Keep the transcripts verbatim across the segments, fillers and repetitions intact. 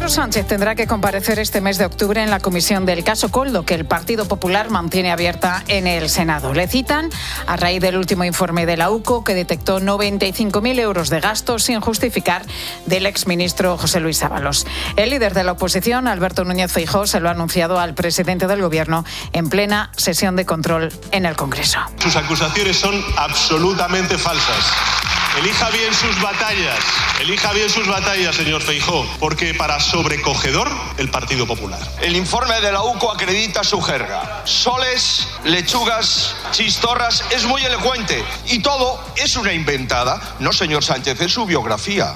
Pedro Sánchez tendrá que comparecer este mes de octubre en la comisión del caso Koldo, que el Partido Popular mantiene abierta en el Senado. Le citan a raíz del último informe de la U C O, que detectó noventa y cinco mil euros de gastos sin justificar del exministro José Luis Ábalos. El líder de la oposición, Alberto Núñez Feijóo, se lo ha anunciado al presidente del Gobierno en plena sesión de control en el Congreso. Sus acusaciones son absolutamente falsas. Elija bien sus batallas, elija bien sus batallas, señor Feijóo, porque para sobrecogedor, el Partido Popular. El informe de la U C O acredita su jerga. Soles, lechugas, chistorras, es muy elocuente. Y todo es una inventada. No, señor Sánchez, es su biografía.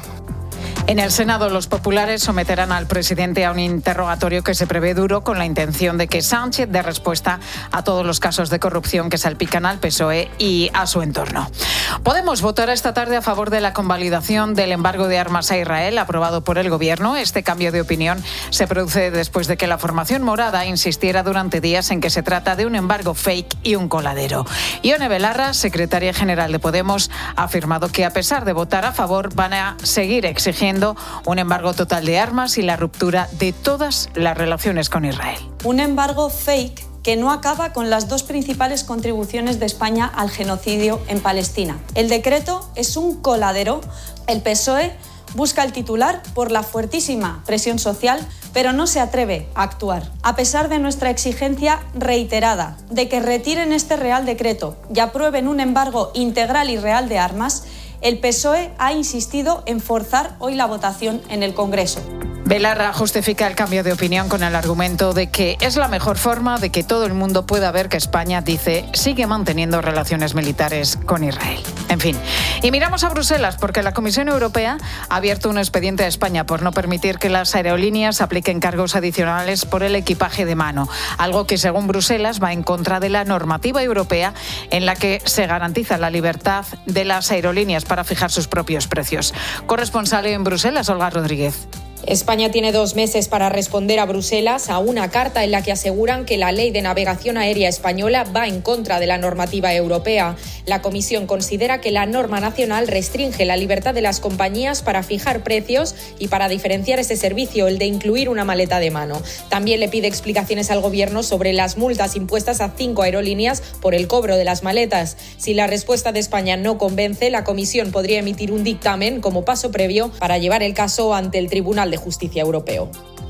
En el Senado, los populares someterán al presidente a un interrogatorio que se prevé duro, con la intención de que Sánchez dé respuesta a todos los casos de corrupción que salpican al P S O E y a su entorno. Podemos votar esta tarde a favor de la convalidación del embargo de armas a Israel aprobado por el Gobierno. Este cambio de opinión se produce después de que la formación morada insistiera durante días en que se trata de un embargo fake y un coladero. Ione Belarra, secretaria general de Podemos, ha afirmado que a pesar de votar a favor van a seguir exigiendo un embargo total de armas y la ruptura de todas las relaciones con Israel. Un embargo fake que no acaba con las dos principales contribuciones de España al genocidio en Palestina. El decreto es un coladero. El P S O E busca el titular por la fuertísima presión social, pero no se atreve a actuar. A pesar de nuestra exigencia reiterada de que retiren este Real Decreto y aprueben un embargo integral y real de armas, el P S O E ha insistido en forzar hoy la votación en el Congreso. Belarra justifica el cambio de opinión con el argumento de que es la mejor forma de que todo el mundo pueda ver que España, dice, sigue manteniendo relaciones militares con Israel. En fin, y miramos a Bruselas, porque la Comisión Europea ha abierto un expediente a España por no permitir que las aerolíneas apliquen cargos adicionales por el equipaje de mano, algo que, según Bruselas, va en contra de la normativa europea en la que se garantiza la libertad de las aerolíneas para fijar sus propios precios. Corresponsal en Bruselas, Olga Rodríguez. España tiene dos meses para responder a Bruselas a una carta en la que aseguran que la Ley de Navegación Aérea Española va en contra de la normativa europea. La Comisión considera que la norma nacional restringe la libertad de las compañías para fijar precios y para diferenciar ese servicio, el de incluir una maleta de mano. También le pide explicaciones al Gobierno sobre las multas impuestas a cinco aerolíneas por el cobro de las maletas. Si la respuesta de España no convence, la Comisión podría emitir un dictamen como paso previo para llevar el caso ante el Tribunal de Justicia Europeo.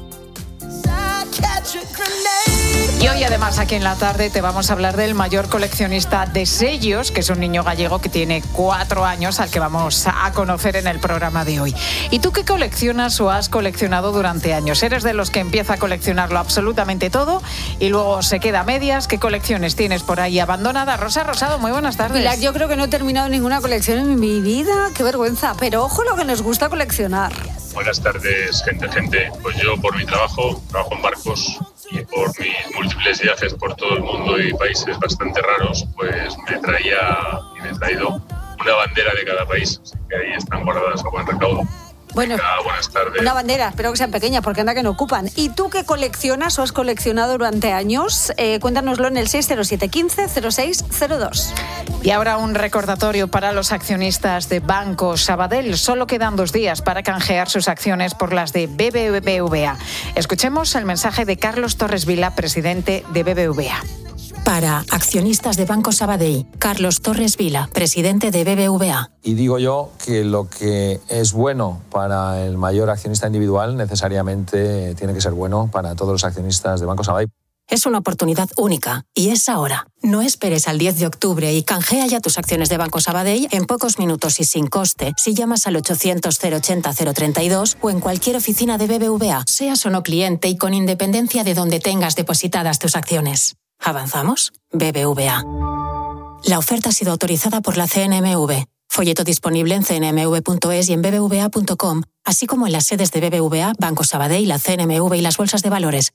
Y hoy, además, aquí en la tarde te vamos a hablar del mayor coleccionista de sellos, que es un niño gallego que tiene cuatro años, al que vamos a conocer en el programa de hoy. ¿Y tú qué coleccionas o has coleccionado durante años? ¿Eres de los que empieza a coleccionarlo absolutamente todo y luego se queda a medias? ¿Qué colecciones tienes por ahí abandonadas? Rosa Rosado, muy buenas tardes. Pilar, yo creo que no he terminado ninguna colección en mi vida. Qué vergüenza. Pero ojo lo que nos gusta coleccionar. Buenas tardes, gente, gente. Pues yo, por mi trabajo, trabajo en barcos y por mis múltiples viajes por todo el mundo y países bastante raros, pues me traía y me he traído una bandera de cada país, así que ahí están guardadas a buen recaudo. Bueno, Venga, buenas tardes. Una bandera, espero que sean pequeñas porque anda que no ocupan. ¿Y tú qué coleccionas o has coleccionado durante años? Eh, cuéntanoslo en el seis cero siete, quince, cero seis cero dos. Y ahora un recordatorio para los accionistas de Banco Sabadell. Solo quedan dos días para canjear sus acciones por las de B B V A. Escuchemos el mensaje de Carlos Torres Vila, presidente de B B V A. Para accionistas de Banco Sabadell, Carlos Torres Vila, presidente de B B V A. Y digo yo que lo que es bueno para el mayor accionista individual necesariamente tiene que ser bueno para todos los accionistas de Banco Sabadell. Es una oportunidad única y es ahora. No esperes al diez de octubre y canjea ya tus acciones de Banco Sabadell en pocos minutos y sin coste si llamas al ochocientos, cero ochenta, cero treinta y dos o en cualquier oficina de B B V A, seas o no cliente y con independencia de donde tengas depositadas tus acciones. ¿Avanzamos? B B V A. La oferta ha sido autorizada por la C N M V. Folleto disponible en c n m v punto es y en b b v a punto com, así como en las sedes de B B V A, Banco Sabadell, la C N M V y las bolsas de valores.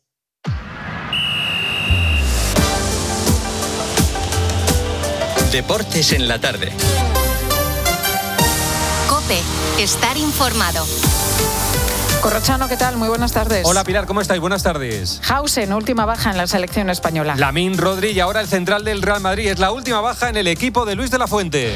Deportes en la tarde. COPE. Estar informado. Corrochano, ¿qué tal? Muy buenas tardes. Hola Pilar, ¿cómo estáis? Buenas tardes. Hausen, última baja en la selección española. Lamine Rodri y ahora el central del Real Madrid. Es la última baja en el equipo de Luis de la Fuente.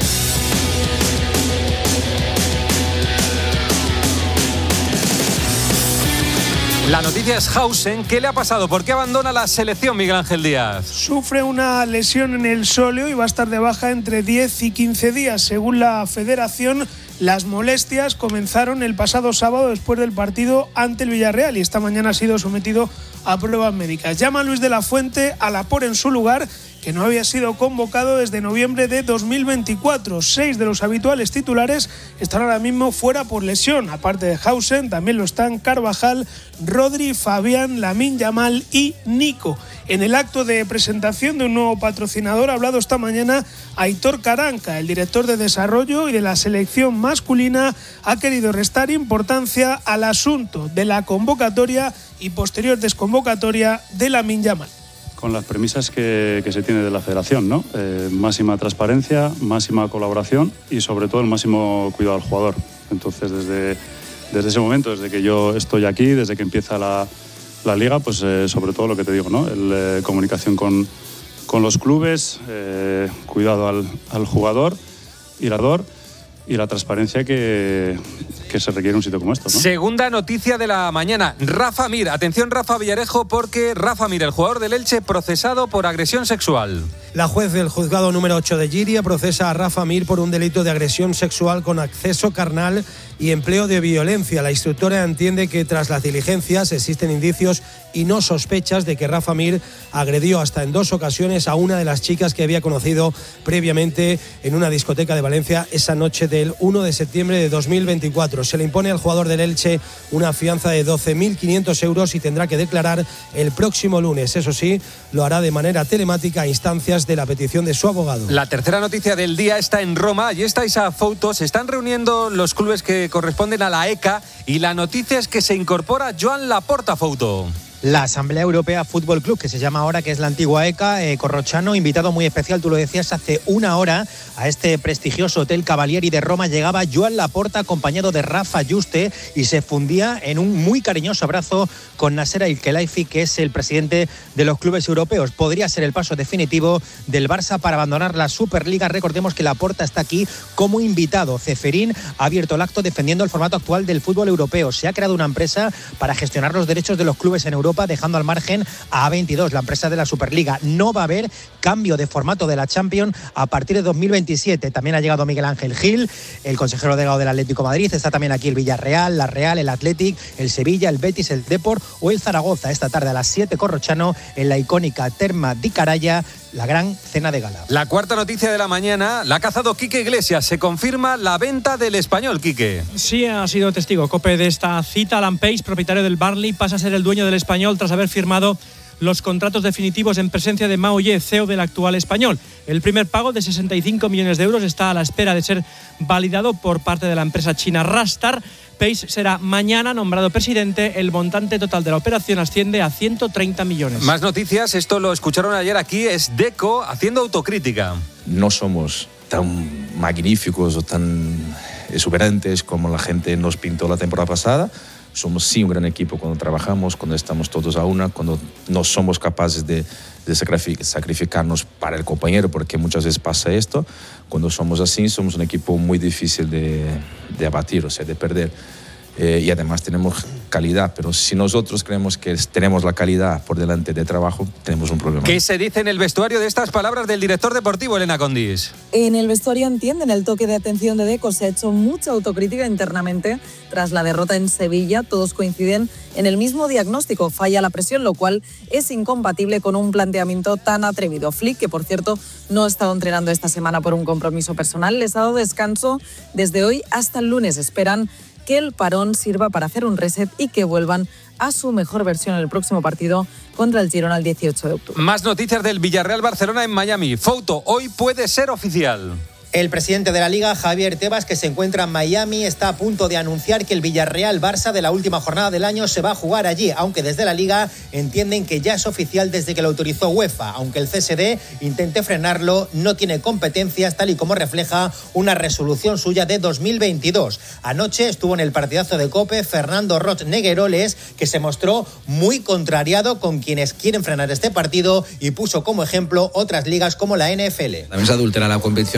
La noticia es Hausen. ¿Qué le ha pasado? ¿Por qué abandona la selección, Miguel Ángel Díaz? Sufre una lesión en el sóleo y va a estar de baja entre diez y quince días. Según la federación, las molestias comenzaron el pasado sábado después del partido ante el Villarreal y esta mañana ha sido sometido a pruebas médicas. Llama a Luis de la Fuente a Laporte en su lugar, que no había sido convocado desde noviembre de dos mil veinticuatro. Seis de los habituales titulares están ahora mismo fuera por lesión. Aparte de Hausen, también lo están Carvajal, Rodri, Fabián, Lamine Yamal y Nico. En el acto de presentación de un nuevo patrocinador ha hablado esta mañana Aitor Caranca. El director de desarrollo y de la selección masculina ha querido restar importancia al asunto de la convocatoria y posterior desconvocatoria de Lamine Yamal. Con las premisas que, que se tiene de la federación, ¿no? Eh, máxima transparencia, máxima colaboración y sobre todo el máximo cuidado al jugador. Entonces, desde, desde ese momento, desde que yo estoy aquí, desde que empieza la, la liga, pues eh, sobre todo lo que te digo, ¿no? El, eh, comunicación con, con los clubes, eh, cuidado al, al jugador y el jugador y la transparencia que, que se requiere en un sitio como esto, ¿no? Segunda noticia de la mañana. Rafa Mir. Atención, Rafa Villarejo, porque Rafa Mir, el jugador del Elche, procesado por agresión sexual. La juez del juzgado número ocho de Lliria procesa a Rafa Mir por un delito de agresión sexual con acceso carnal y empleo de violencia. La instructora entiende que tras las diligencias existen indicios y no sospechas de que Rafa Mir agredió hasta en dos ocasiones a una de las chicas que había conocido previamente en una discoteca de Valencia esa noche del uno de septiembre de dos mil veinticuatro. Se le impone al jugador del Elche una fianza de doce mil quinientos euros y tendrá que declarar el próximo lunes. Eso sí, lo hará de manera telemática a instancias de la petición de su abogado. La tercera noticia del día está en Roma. Allí está esa foto. Se están reuniendo los clubes que corresponden a la E C A y la noticia es que se incorpora Joan Laporta, foto. La Asamblea Europea Fútbol Club, que se llama ahora, que es la antigua E C A, eh, Corrochano, invitado muy especial, tú lo decías, hace una hora a este prestigioso Hotel Cavalieri de Roma llegaba Joan Laporta acompañado de Rafa Juste y se fundía en un muy cariñoso abrazo con Nasser El-Khelaifi, que es el presidente de los clubes europeos. Podría ser el paso definitivo del Barça para abandonar la Superliga. Recordemos que Laporta está aquí como invitado. Ceferín ha abierto el acto defendiendo el formato actual del fútbol europeo. Se ha creado una empresa para gestionar los derechos de los clubes en Europa, dejando al margen a A veintidós, la empresa de la Superliga. No va a haber cambio de formato de la Champions a partir de dos mil veintisiete. También ha llegado Miguel Ángel Gil, el consejero delegado del Atlético de Madrid. Está también aquí el Villarreal, la Real, el Athletic, el Sevilla, el Betis, el Depor o el Zaragoza. Esta tarde a las siete, Corrochano, en la icónica Terma di Caraya, la gran cena de gala. La cuarta noticia de la mañana la ha cazado Quique Iglesias. Se confirma la venta del Español, Quique. Sí, ha sido testigo COPE de esta cita. Alan Pace, propietario del Burnley, pasa a ser el dueño del Español tras haber firmado los contratos definitivos en presencia de Mao Ye, C E O del actual Español. El primer pago de sesenta y cinco millones de euros está a la espera de ser validado por parte de la empresa china Rastar. Pace será mañana nombrado presidente. El montante total de la operación asciende a ciento treinta millones. Más noticias, esto lo escucharon ayer aquí, es Deco haciendo autocrítica. No somos tan magníficos o tan exuberantes como la gente nos pintó la temporada pasada. Somos sí un gran equipo cuando trabajamos, cuando estamos todos a una, cuando no somos capaces de, de sacrificarnos para el compañero, porque muchas veces pasa esto. Cuando somos así, somos un equipo muy difícil de, de abatir, o sea, de perder. Eh, y además tenemos calidad, pero si nosotros creemos que tenemos la calidad por delante de trabajo, tenemos un problema. ¿Qué se dice en el vestuario de estas palabras del director deportivo, Elena Condis? En el vestuario entienden el toque de atención de Deco. Se ha hecho mucha autocrítica internamente tras la derrota en Sevilla. Todos coinciden en el mismo diagnóstico: falla la presión, lo cual es incompatible con un planteamiento tan atrevido. Flick, que por cierto no ha estado entrenando esta semana por un compromiso personal, les ha dado descanso desde hoy hasta el lunes. Esperan que el parón sirva para hacer un reset y que vuelvan a su mejor versión en el próximo partido contra el Girona el dieciocho de octubre. Más noticias del Villarreal Barcelona en Miami. Foto, hoy puede ser oficial. El presidente de la Liga, Javier Tebas, que se encuentra en Miami, está a punto de anunciar que el Villarreal-Barça de la última jornada del año se va a jugar allí, aunque desde la Liga entienden que ya es oficial desde que lo autorizó UEFA. Aunque el C S D intente frenarlo, no tiene competencias, tal y como refleja una resolución suya de dos mil veintidós. Anoche estuvo en el partidazo de COPE Fernando Roch Negueroles, que se mostró muy contrariado con quienes quieren frenar este partido y puso como ejemplo otras ligas como la N F L. También se adultera la competición cuando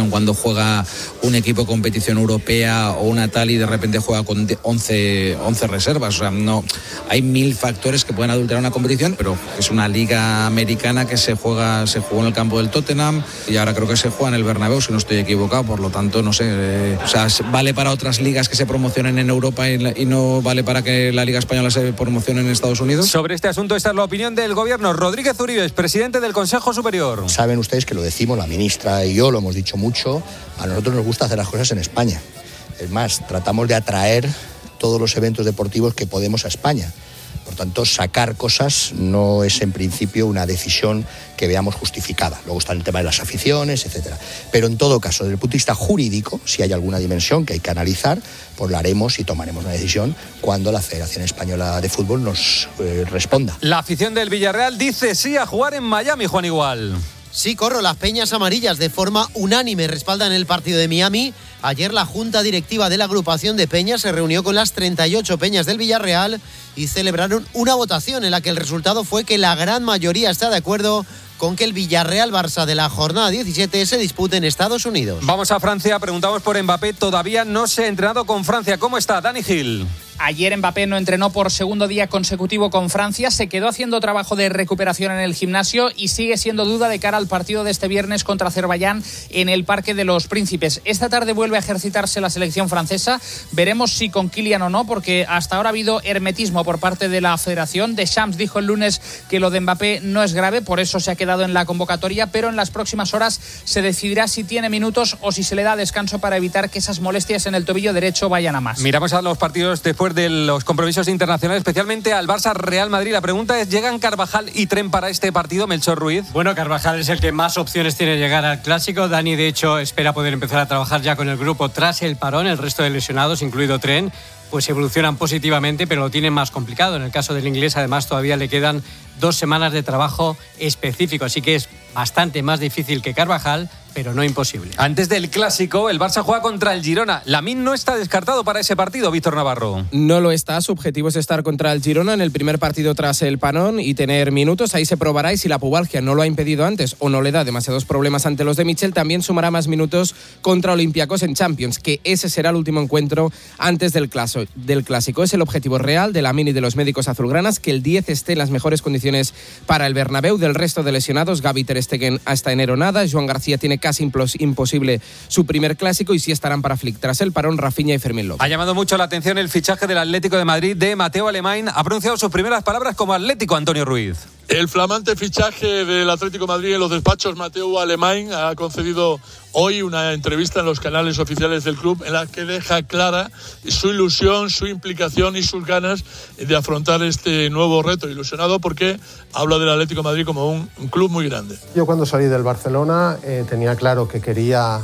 juega un equipo competición europea o una tal y de repente juega con once, once reservas. O sea, no, hay mil factores que pueden adulterar una competición, pero es una liga americana que se juega, se jugó en el campo del Tottenham y ahora creo que se juega en el Bernabéu, si no estoy equivocado. Por lo tanto, no sé, eh, o sea, vale para otras ligas que se promocionen en Europa y, y no vale para que la Liga Española se promocione en Estados Unidos. Sobre este asunto, esta es la opinión del gobierno. Rodríguez Uribes, presidente del Consejo Superior. Saben ustedes que lo decimos, la ministra y yo lo hemos dicho mucho, a nosotros nos gusta hacer las cosas en España. Es más, tratamos de atraer todos los eventos deportivos que podemos a España. Por tanto, sacar cosas no es en principio una decisión que veamos justificada. Luego está el tema de las aficiones, etcétera. Pero en todo caso, desde el punto de vista jurídico, si hay alguna dimensión que hay que analizar, pues la haremos y tomaremos una decisión cuando la Federación Española de Fútbol nos eh, responda. La afición del Villarreal dice sí a jugar en Miami, Juan Igual. Sí, Corro, las peñas amarillas de forma unánime respaldan el partido de Miami. Ayer la junta directiva de la agrupación de peñas se reunió con las treinta y ocho peñas del Villarreal y celebraron una votación en la que el resultado fue que la gran mayoría está de acuerdo con que el Villarreal-Barça de la jornada diecisiete se dispute en Estados Unidos. Vamos a Francia, preguntamos por Mbappé, todavía no se ha entrenado con Francia. ¿Cómo está, Dani Gil? Ayer Mbappé no entrenó por segundo día consecutivo con Francia, se quedó haciendo trabajo de recuperación en el gimnasio y sigue siendo duda de cara al partido de este viernes contra Azerbaiyán en el Parque de los Príncipes. Esta tarde vuelve a ejercitarse la selección francesa, veremos si con Kylian o no, porque hasta ahora ha habido hermetismo por parte de la federación. Deschamps dijo el lunes que lo de Mbappé no es grave, por eso se ha quedado en la convocatoria, pero en las próximas horas se decidirá si tiene minutos o si se le da descanso para evitar que esas molestias en el tobillo derecho vayan a más. Miramos a los partidos después de los compromisos internacionales, especialmente al Barça Real Madrid. La pregunta es, ¿llegan Carvajal y Tren para este partido, Melchor Ruiz? Bueno, Carvajal es el que más opciones tiene de llegar al Clásico. Dani, de hecho, espera poder empezar a trabajar ya con el grupo tras el parón. El resto de lesionados, incluido Tren, pues evolucionan positivamente, pero lo tienen más complicado. En el caso del inglés, además, todavía le quedan dos semanas de trabajo específico, así que es bastante más difícil que Carvajal, pero no imposible. Antes del Clásico, el Barça juega contra el Girona. Lamine no está descartado para ese partido, Víctor Navarro. No lo está, su objetivo es estar contra el Girona en el primer partido tras el parón y tener minutos. Ahí se probará y si la pubalgia no lo ha impedido antes o no le da demasiados problemas ante los de Michel, también sumará más minutos contra Olympiacos en Champions, que ese será el último encuentro antes del, claso, del Clásico. Es el objetivo real de Lamine y de los médicos azulgranas, que el diez esté en las mejores condiciones para el Bernabéu. Del resto de lesionados, Gavi, Ter Stegen hasta enero nada, Joan García tiene casi imposible su primer Clásico y sí estarán para Flick. Tras el parón, Rafinha y Fermín López. Ha llamado mucho la atención el fichaje del Atlético de Madrid de Mateo Alemany. Ha pronunciado sus primeras palabras como Atlético, Antonio Ruiz. El flamante fichaje del Atlético de Madrid en los despachos, Mateo Alemany, ha concedido hoy una entrevista en los canales oficiales del club en la que deja clara su ilusión, su implicación y sus ganas de afrontar este nuevo reto. Ilusionado porque habla del Atlético de Madrid como un, un club muy grande. Yo cuando salí del Barcelona eh, tenía claro que quería,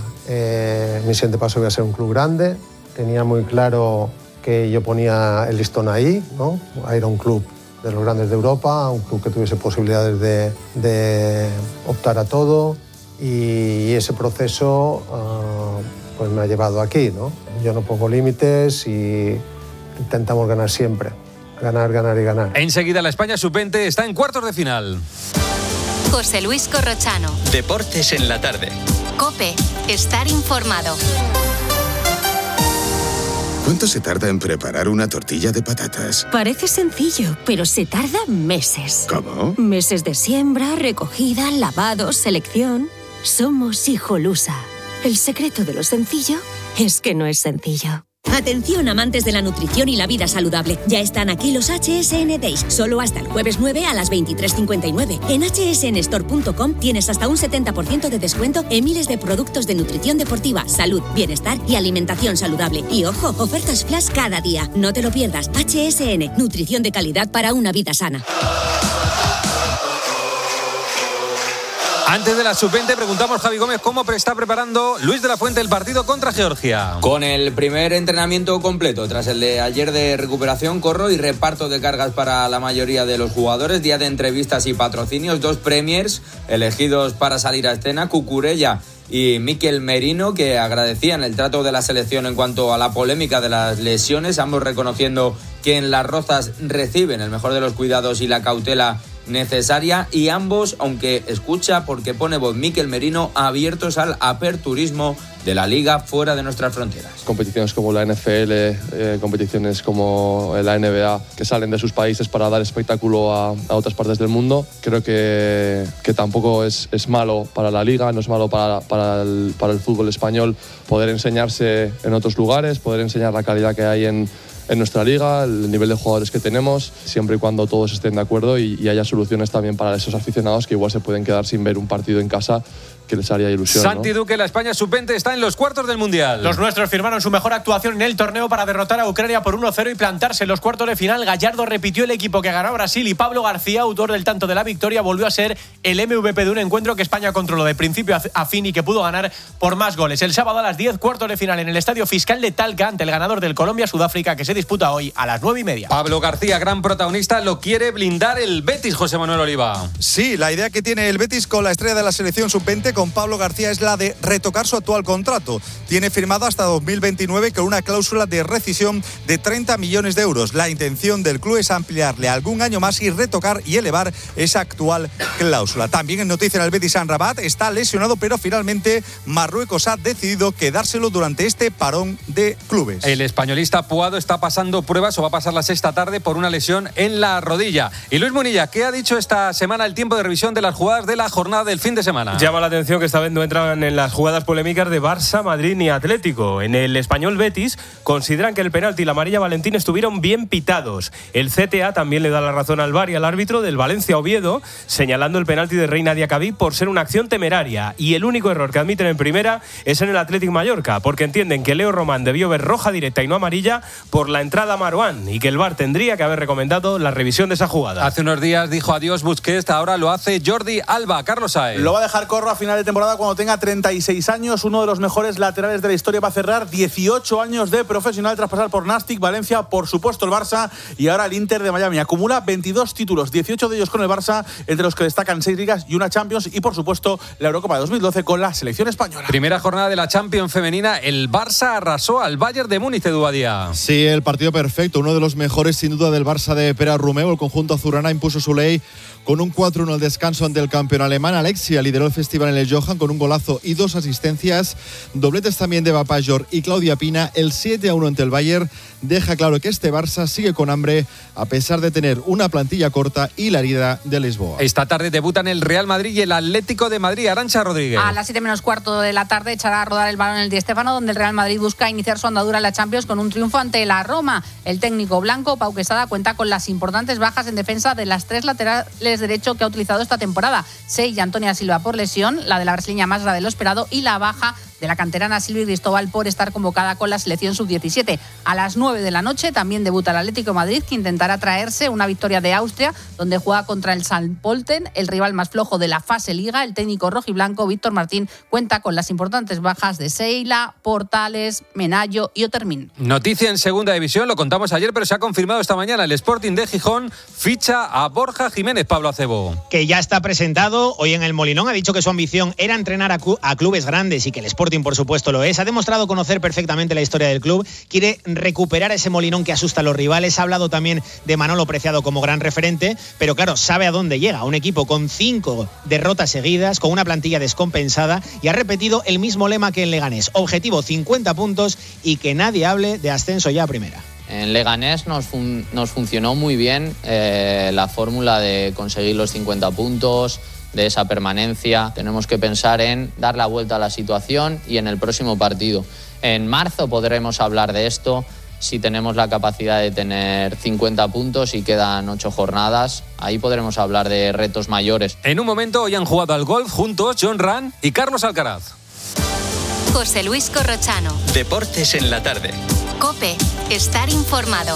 eh, mi siguiente paso iba a ser un club grande, tenía muy claro que yo ponía el listón ahí, ¿no? Era un club de los grandes de Europa, un club que tuviese posibilidades de, de optar a todo y ese proceso uh, pues me ha llevado aquí, ¿no? Yo no pongo límites y intentamos ganar siempre, ganar, ganar y ganar. Enseguida la España sub veinte está en cuartos de final. José Luis Corrochano. Deportes en la tarde. COPE, estar informado. ¿Cuánto se tarda en preparar una tortilla de patatas? Parece sencillo, pero se tarda meses. ¿Cómo? Meses de siembra, recogida, lavado, selección. Somos Hijolusa. El secreto de lo sencillo es que no es sencillo. Atención, amantes de la nutrición y la vida saludable. Ya están aquí los H S N Days, solo hasta el jueves nueve a las veintitrés cincuenta y nueve. En hache ese ene store punto com tienes hasta un setenta por ciento de descuento en miles de productos de nutrición deportiva, salud, bienestar y alimentación saludable. Y ojo, ofertas flash cada día. No te lo pierdas. H S N, nutrición de calidad para una vida sana. Antes de la sub veinte preguntamos, Javi Gómez, cómo está preparando Luis de la Fuente el partido contra Georgia. Con el primer entrenamiento completo, tras el de ayer de recuperación, Corro, y reparto de cargas para la mayoría de los jugadores, día de entrevistas y patrocinios, dos premiers elegidos para salir a escena, Cucurella y Mikel Merino, que agradecían el trato de la selección en cuanto a la polémica de las lesiones, ambos reconociendo que en Las Rozas reciben el mejor de los cuidados y la cautela necesaria y ambos, aunque escucha porque pone voz Mikel Merino, abiertos al aperturismo de la Liga fuera de nuestras fronteras. Competiciones como la N F L, eh, competiciones como la N B A, que salen de sus países para dar espectáculo a, a otras partes del mundo, creo que, que tampoco es, es malo para la Liga, no es malo para, para, el, para el fútbol español poder enseñarse en otros lugares, poder enseñar la calidad que hay en, en nuestra liga, el nivel de jugadores que tenemos, siempre y cuando todos estén de acuerdo y, y haya soluciones también para esos aficionados que igual se pueden quedar sin ver un partido en casa que les haría ilusión. Santi ¿no? Duque, la España sub veinte está en los cuartos del Mundial. Los nuestros firmaron su mejor actuación en el torneo para derrotar a Ucrania por uno cero y plantarse en los cuartos de final. Gallardo repitió el equipo que ganó a Brasil y Pablo García, autor del tanto de la victoria, volvió a ser el M V P de un encuentro que España controló de principio a fin y que pudo ganar por más goles. El sábado a las diez, cuartos de final en el Estadio Fiscal de Talca ante el ganador del Colombia-Sudáfrica, que se disputa hoy a las nueve y media. Pablo García, gran protagonista, lo quiere blindar el Betis, José Manuel Oliva. Sí, la idea que tiene el Betis con la estrella de la selección sub veinte, con Pablo García, es la de retocar su actual contrato. Tiene firmado hasta dos mil veintinueve con una cláusula de rescisión de treinta millones de euros. La intención del club es ampliarle algún año más y retocar y elevar esa actual cláusula. También en noticia en el Betis Amrabat, está lesionado, pero finalmente Marruecos ha decidido quedárselo durante este parón de clubes. El españolista Puado está pasando pruebas o va a pasarlas esta tarde por una lesión en la rodilla. Y Luis Munilla, ¿qué ha dicho esta semana el tiempo de revisión de las jugadas de la jornada del fin de semana? Llama la atención que esta vez no entran en las jugadas polémicas de Barça, Madrid ni Atlético. En el español Betis consideran que el penalti y la amarilla Valentín estuvieron bien pitados. El C T A también le da la razón al V A R y al árbitro del Valencia Oviedo, señalando el penalti de Reina Diacabí por ser una acción temeraria. Y el único error que admiten en primera es en el Atlético Mallorca, porque entienden que Leo Román debió ver roja directa y no amarilla por la entrada a Marouane y que el V A R tendría que haber recomendado la revisión de esa jugada. Hace unos días dijo adiós Busquets, ahora lo hace Jordi Alba. Carlos Saez. Lo va a dejar Corro a final de temporada cuando tenga treinta y seis años, uno de los mejores laterales de la historia. Va a cerrar dieciocho años de profesional tras pasar por Nastic, Valencia, por supuesto el Barça y ahora el Inter de Miami. Acumula veintidós títulos, dieciocho de ellos con el Barça, entre los que destacan seis ligas y una Champions, y por supuesto la Eurocopa de dos mil doce con la selección española. Primera jornada de la Champions femenina, el Barça arrasó al Bayern de Múnich, Edu Badía. Sí, el partido perfecto, uno de los mejores sin duda del Barça de Pere Romeu. El conjunto azulgrana impuso su ley con un cuatro uno al descanso ante el campeón alemán. Alexia lideró el festival en el Johan con un golazo y dos asistencias. Dobletes también de Bapajor y Claudia Pina. El siete a uno ante el Bayern deja claro que este Barça sigue con hambre a pesar de tener una plantilla corta y la herida de Lisboa. Esta tarde debutan el Real Madrid y el Atlético de Madrid. Arantxa Rodríguez. A las siete menos cuarto de la tarde echará a rodar el balón en el Di Stéfano, donde el Real Madrid busca iniciar su andadura en la Champions con un triunfo ante la Roma. El técnico blanco, Pau Quesada, cuenta con las importantes bajas en defensa de las tres laterales derecho que ha utilizado esta temporada. Sei y Antonia Silva por lesión, la de la brasileña más grave de lo esperado, y la baja de la canterana Silvia Cristóbal por estar convocada con la selección sub diecisiete. A las nueve de la noche también debuta el Atlético de Madrid, que intentará traerse una victoria de Austria, donde juega contra el Sankt Pölten, el rival más flojo de la fase Liga. El técnico rojiblanco Víctor Martín cuenta con las importantes bajas de Seila, Portales, Menayo y Otermin. Noticia en segunda división, lo contamos ayer, pero se ha confirmado esta mañana. El Sporting de Gijón ficha a Borja Jiménez. Pablo Acebo. Que ya está presentado hoy en el Molinón. Ha dicho que su ambición era entrenar a, a clubes grandes y que el Sporting por supuesto lo es. Ha demostrado conocer perfectamente la historia del club. Quiere recuperar ese Molinón que asusta a los rivales. Ha hablado también de Manolo Preciado como gran referente, pero claro, sabe a dónde llega. Un equipo con cinco derrotas seguidas, con una plantilla descompensada, y ha repetido el mismo lema que en Leganés. Objetivo cincuenta puntos y que nadie hable de ascenso ya a primera. En Leganés nos, fun- nos funcionó muy bien eh, la fórmula de conseguir los cincuenta puntos, de esa permanencia. Tenemos que pensar en dar la vuelta a la situación y en el próximo partido. En marzo podremos hablar de esto, si tenemos la capacidad de tener cincuenta puntos y quedan ocho jornadas. Ahí podremos hablar de retos mayores. En un momento hoy han jugado al golf juntos John Ram y Carlos Alcaraz. José Luis Corrochano. Deportes en la tarde. COPE. Estar informado.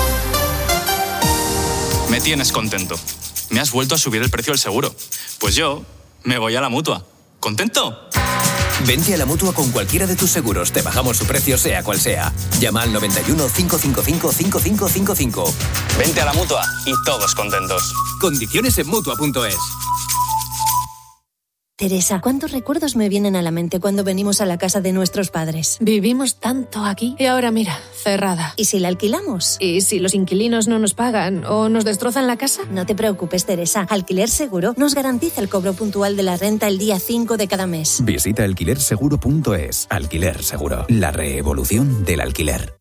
Me tienes contento. Me has vuelto a subir el precio del seguro. Pues yo me voy a la Mutua. ¿Contento? Vente a la Mutua con cualquiera de tus seguros. Te bajamos su precio sea cual sea. Llama al noventa y uno, cinco cinco cinco, cinco cinco cinco cinco. Vente a la Mutua y todos contentos. Condiciones en Mutua punto es. Teresa, ¿cuántos recuerdos me vienen a la mente cuando venimos a la casa de nuestros padres? Vivimos tanto aquí y ahora mira, cerrada. ¿Y si la alquilamos? ¿Y si los inquilinos no nos pagan o nos destrozan la casa? No te preocupes, Teresa. Alquiler Seguro nos garantiza el cobro puntual de la renta el día cinco de cada mes. Visita alquiler seguro punto es. Alquiler Seguro, la revolución del alquiler.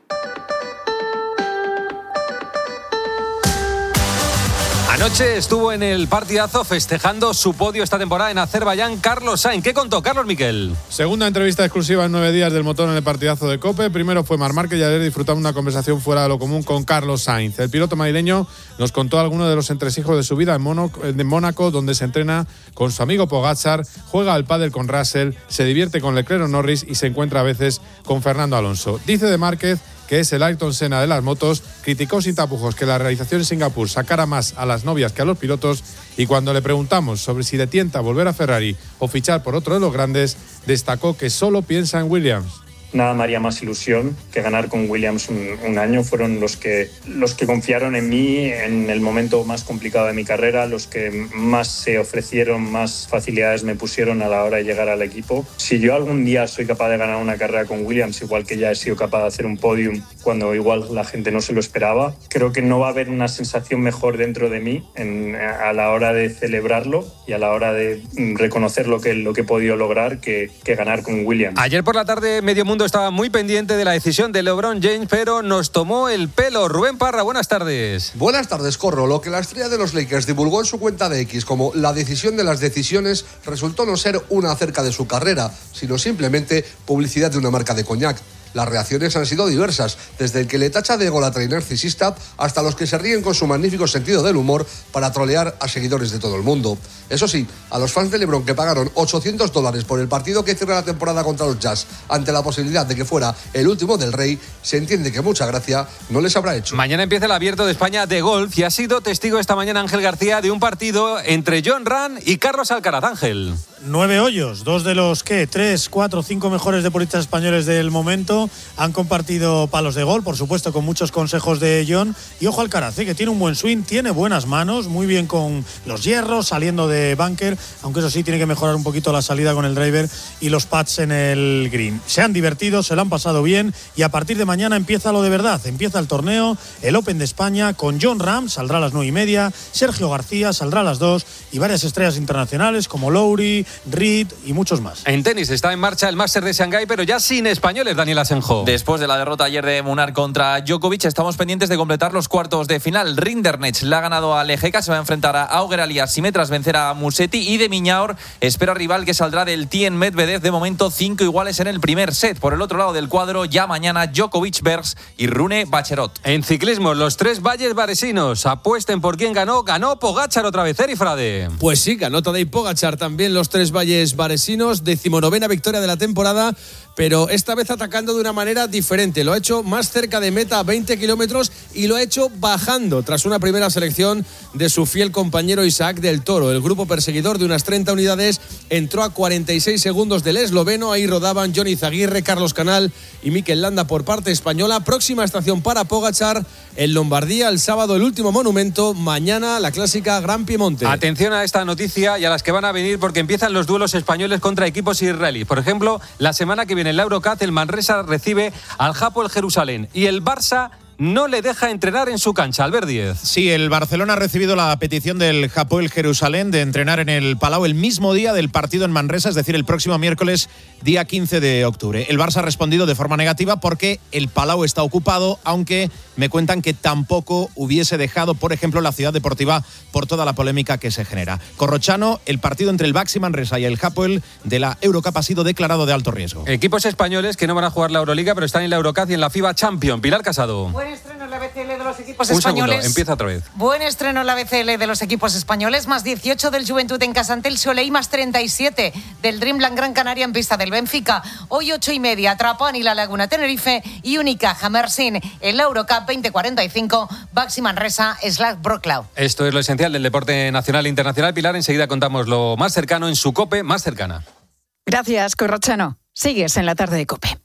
Anoche estuvo en el partidazo festejando su podio esta temporada en Azerbaiyán Carlos Sainz. ¿Qué contó Carlos Miquel? Segunda entrevista exclusiva en nueve días del motor en el partidazo de COPE. Primero fue Marc Márquez y ayer disfrutamos una conversación fuera de lo común con Carlos Sainz. El piloto madrileño nos contó algunos de los entresijos de su vida en, Mono, en Mónaco, donde se entrena con su amigo Pogačar, juega al pádel con Russell, se divierte con Leclerc o Norris y se encuentra a veces con Fernando Alonso. Dice de Márquez que es el Ayrton Senna de las motos, criticó sin tapujos que la realización en Singapur sacara más a las novias que a los pilotos, y cuando le preguntamos sobre si le tienta volver a Ferrari o fichar por otro de los grandes, destacó que solo piensa en Williams. Nada me haría más ilusión que ganar con Williams un, un año. Fueron los que, los que confiaron en mí en el momento más complicado de mi carrera, los que más se ofrecieron, más facilidades me pusieron a la hora de llegar al equipo. Si yo algún día soy capaz de ganar una carrera con Williams, igual que ya he sido capaz de hacer un podium cuando igual la gente no se lo esperaba, creo que no va a haber una sensación mejor dentro de mí en, a la hora de celebrarlo y a la hora de reconocer lo que, lo que he podido lograr que, que ganar con Williams. Ayer por la tarde medio mundo estaba muy pendiente de la decisión de LeBron James, pero nos tomó el pelo. Rubén Parra, buenas tardes. Buenas tardes, Corro. Lo que la estrella de los Lakers divulgó en su cuenta de X como la decisión de las decisiones resultó no ser una acerca de su carrera, sino simplemente publicidad de una marca de coñac. Las reacciones han sido diversas, desde el que le tacha de ególatra y narcisista hasta los que se ríen con su magnífico sentido del humor para trolear a seguidores de todo el mundo. Eso sí, a los fans de LeBron que pagaron ochocientos dólares por el partido que cierra la temporada contra los Jazz ante la posibilidad de que fuera el último del Rey, se entiende que mucha gracia no les habrá hecho. Mañana empieza el Abierto de España de golf y ha sido testigo esta mañana Ángel García de un partido entre Jon Rahm y Carlos Alcaraz. Ángel. Nueve hoyos, dos de los que tres, cuatro, cinco mejores deportistas españoles del momento han compartido palos de gol, por supuesto con muchos consejos de Jon. Y ojo Alcaraz, ¿eh? que tiene un buen swing, tiene buenas manos, muy bien con los hierros, saliendo de bunker, aunque eso sí tiene que mejorar un poquito la salida con el driver y los pads en el green. Se han divertido, se lo han pasado bien y a partir de mañana empieza lo de verdad, empieza el torneo, el Open de España con Jon Rahm, saldrá a las nueve y media, Sergio García saldrá a las dos y varias estrellas internacionales como Lowry, Reed y muchos más. En tenis está en marcha el Máster de Shanghái, pero ya sin españoles, Daniel Asenjo. Después de la derrota ayer de Munar contra Djokovic, estamos pendientes de completar los cuartos de final. Rinderknech le ha ganado a Lejeka, se va a enfrentar a Auger Aliassime tras vencer a Musetti, y de Miñaur espera rival que saldrá del Tien Medvedev. De momento cinco iguales en el primer set. Por el otro lado del cuadro, ya mañana Djokovic, Bergs y Rune Bacherot. En ciclismo, los tres valles varesinos apuesten por quién ganó. Ganó Pogačar otra vez, Eri Frade. Pues sí, ganó Tadej Pogačar también los tres valles varesinos, decimonovena victoria de la temporada, pero esta vez atacando de una manera diferente. Lo ha hecho más cerca de meta, a veinte kilómetros, y lo ha hecho bajando tras una primera selección de su fiel compañero Isaac del Toro. El grupo perseguidor de unas treinta unidades entró a cuarenta y seis segundos del esloveno. Ahí rodaban Johnny Zaguirre, Carlos Canal y Mikel Landa por parte española. Próxima estación para Pogačar en Lombardía el sábado, el último monumento. Mañana la clásica Gran Piemonte. Atención a esta noticia y a las que van a venir, porque empiezan los duelos españoles contra equipos israelíes. Por ejemplo, la semana que viene en la Eurocup el Manresa recibe al Hapoel Jerusalén y el Barça no le deja entrenar en su cancha. Albert Díez. Sí, el Barcelona ha recibido la petición del Hapoel Jerusalén de entrenar en el Palau el mismo día del partido en Manresa, es decir, el próximo miércoles, día quince de octubre. El Barça ha respondido de forma negativa porque el Palau está ocupado, aunque me cuentan que tampoco hubiese dejado, por ejemplo, la ciudad deportiva por toda la polémica que se genera. Corrochano, el partido entre el Baxi Manresa y el Hapoel de la Eurocup ha sido declarado de alto riesgo. Equipos españoles que no van a jugar la Euroliga, pero están en la Eurocup y en la FIBA Champions. Pilar Casado. Buen estreno en la B C L de los equipos Un españoles. segundo, empieza otra vez. Buen estreno en la B C L de los equipos españoles. Más dieciocho del Juventud en casa ante el Soleil, más treinta y siete del Dreamland Gran Canaria en pista del Benfica. Hoy ocho y media, Trapani, La Laguna Tenerife y Unicaja Mersin. En la Eurocup veinte cuarenta y cinco, Baxi Manresa, Slack Broclau. Esto es lo esencial del deporte nacional e internacional. Pilar, enseguida contamos lo más cercano en su COPE más cercana. Gracias, Corrochano. Sigues en la tarde de COPE.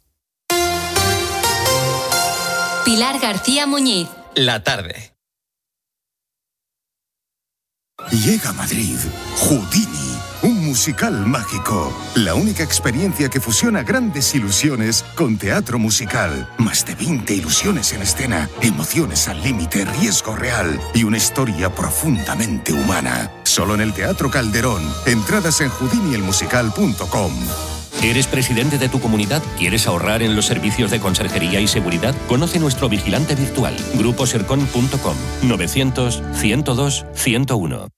Pilar García Muñiz. La tarde. Llega a Madrid Houdini, un Musical Mágico. La única experiencia que fusiona grandes ilusiones con teatro musical. Más de veinte ilusiones en escena, emociones al límite, riesgo real y una historia profundamente humana. Solo en el Teatro Calderón. Entradas en houdini el musical punto com. ¿Eres presidente de tu comunidad? ¿Quieres ahorrar en los servicios de conserjería y seguridad? Conoce nuestro vigilante virtual. grupo sercon punto com. novecientos, ciento dos, ciento uno.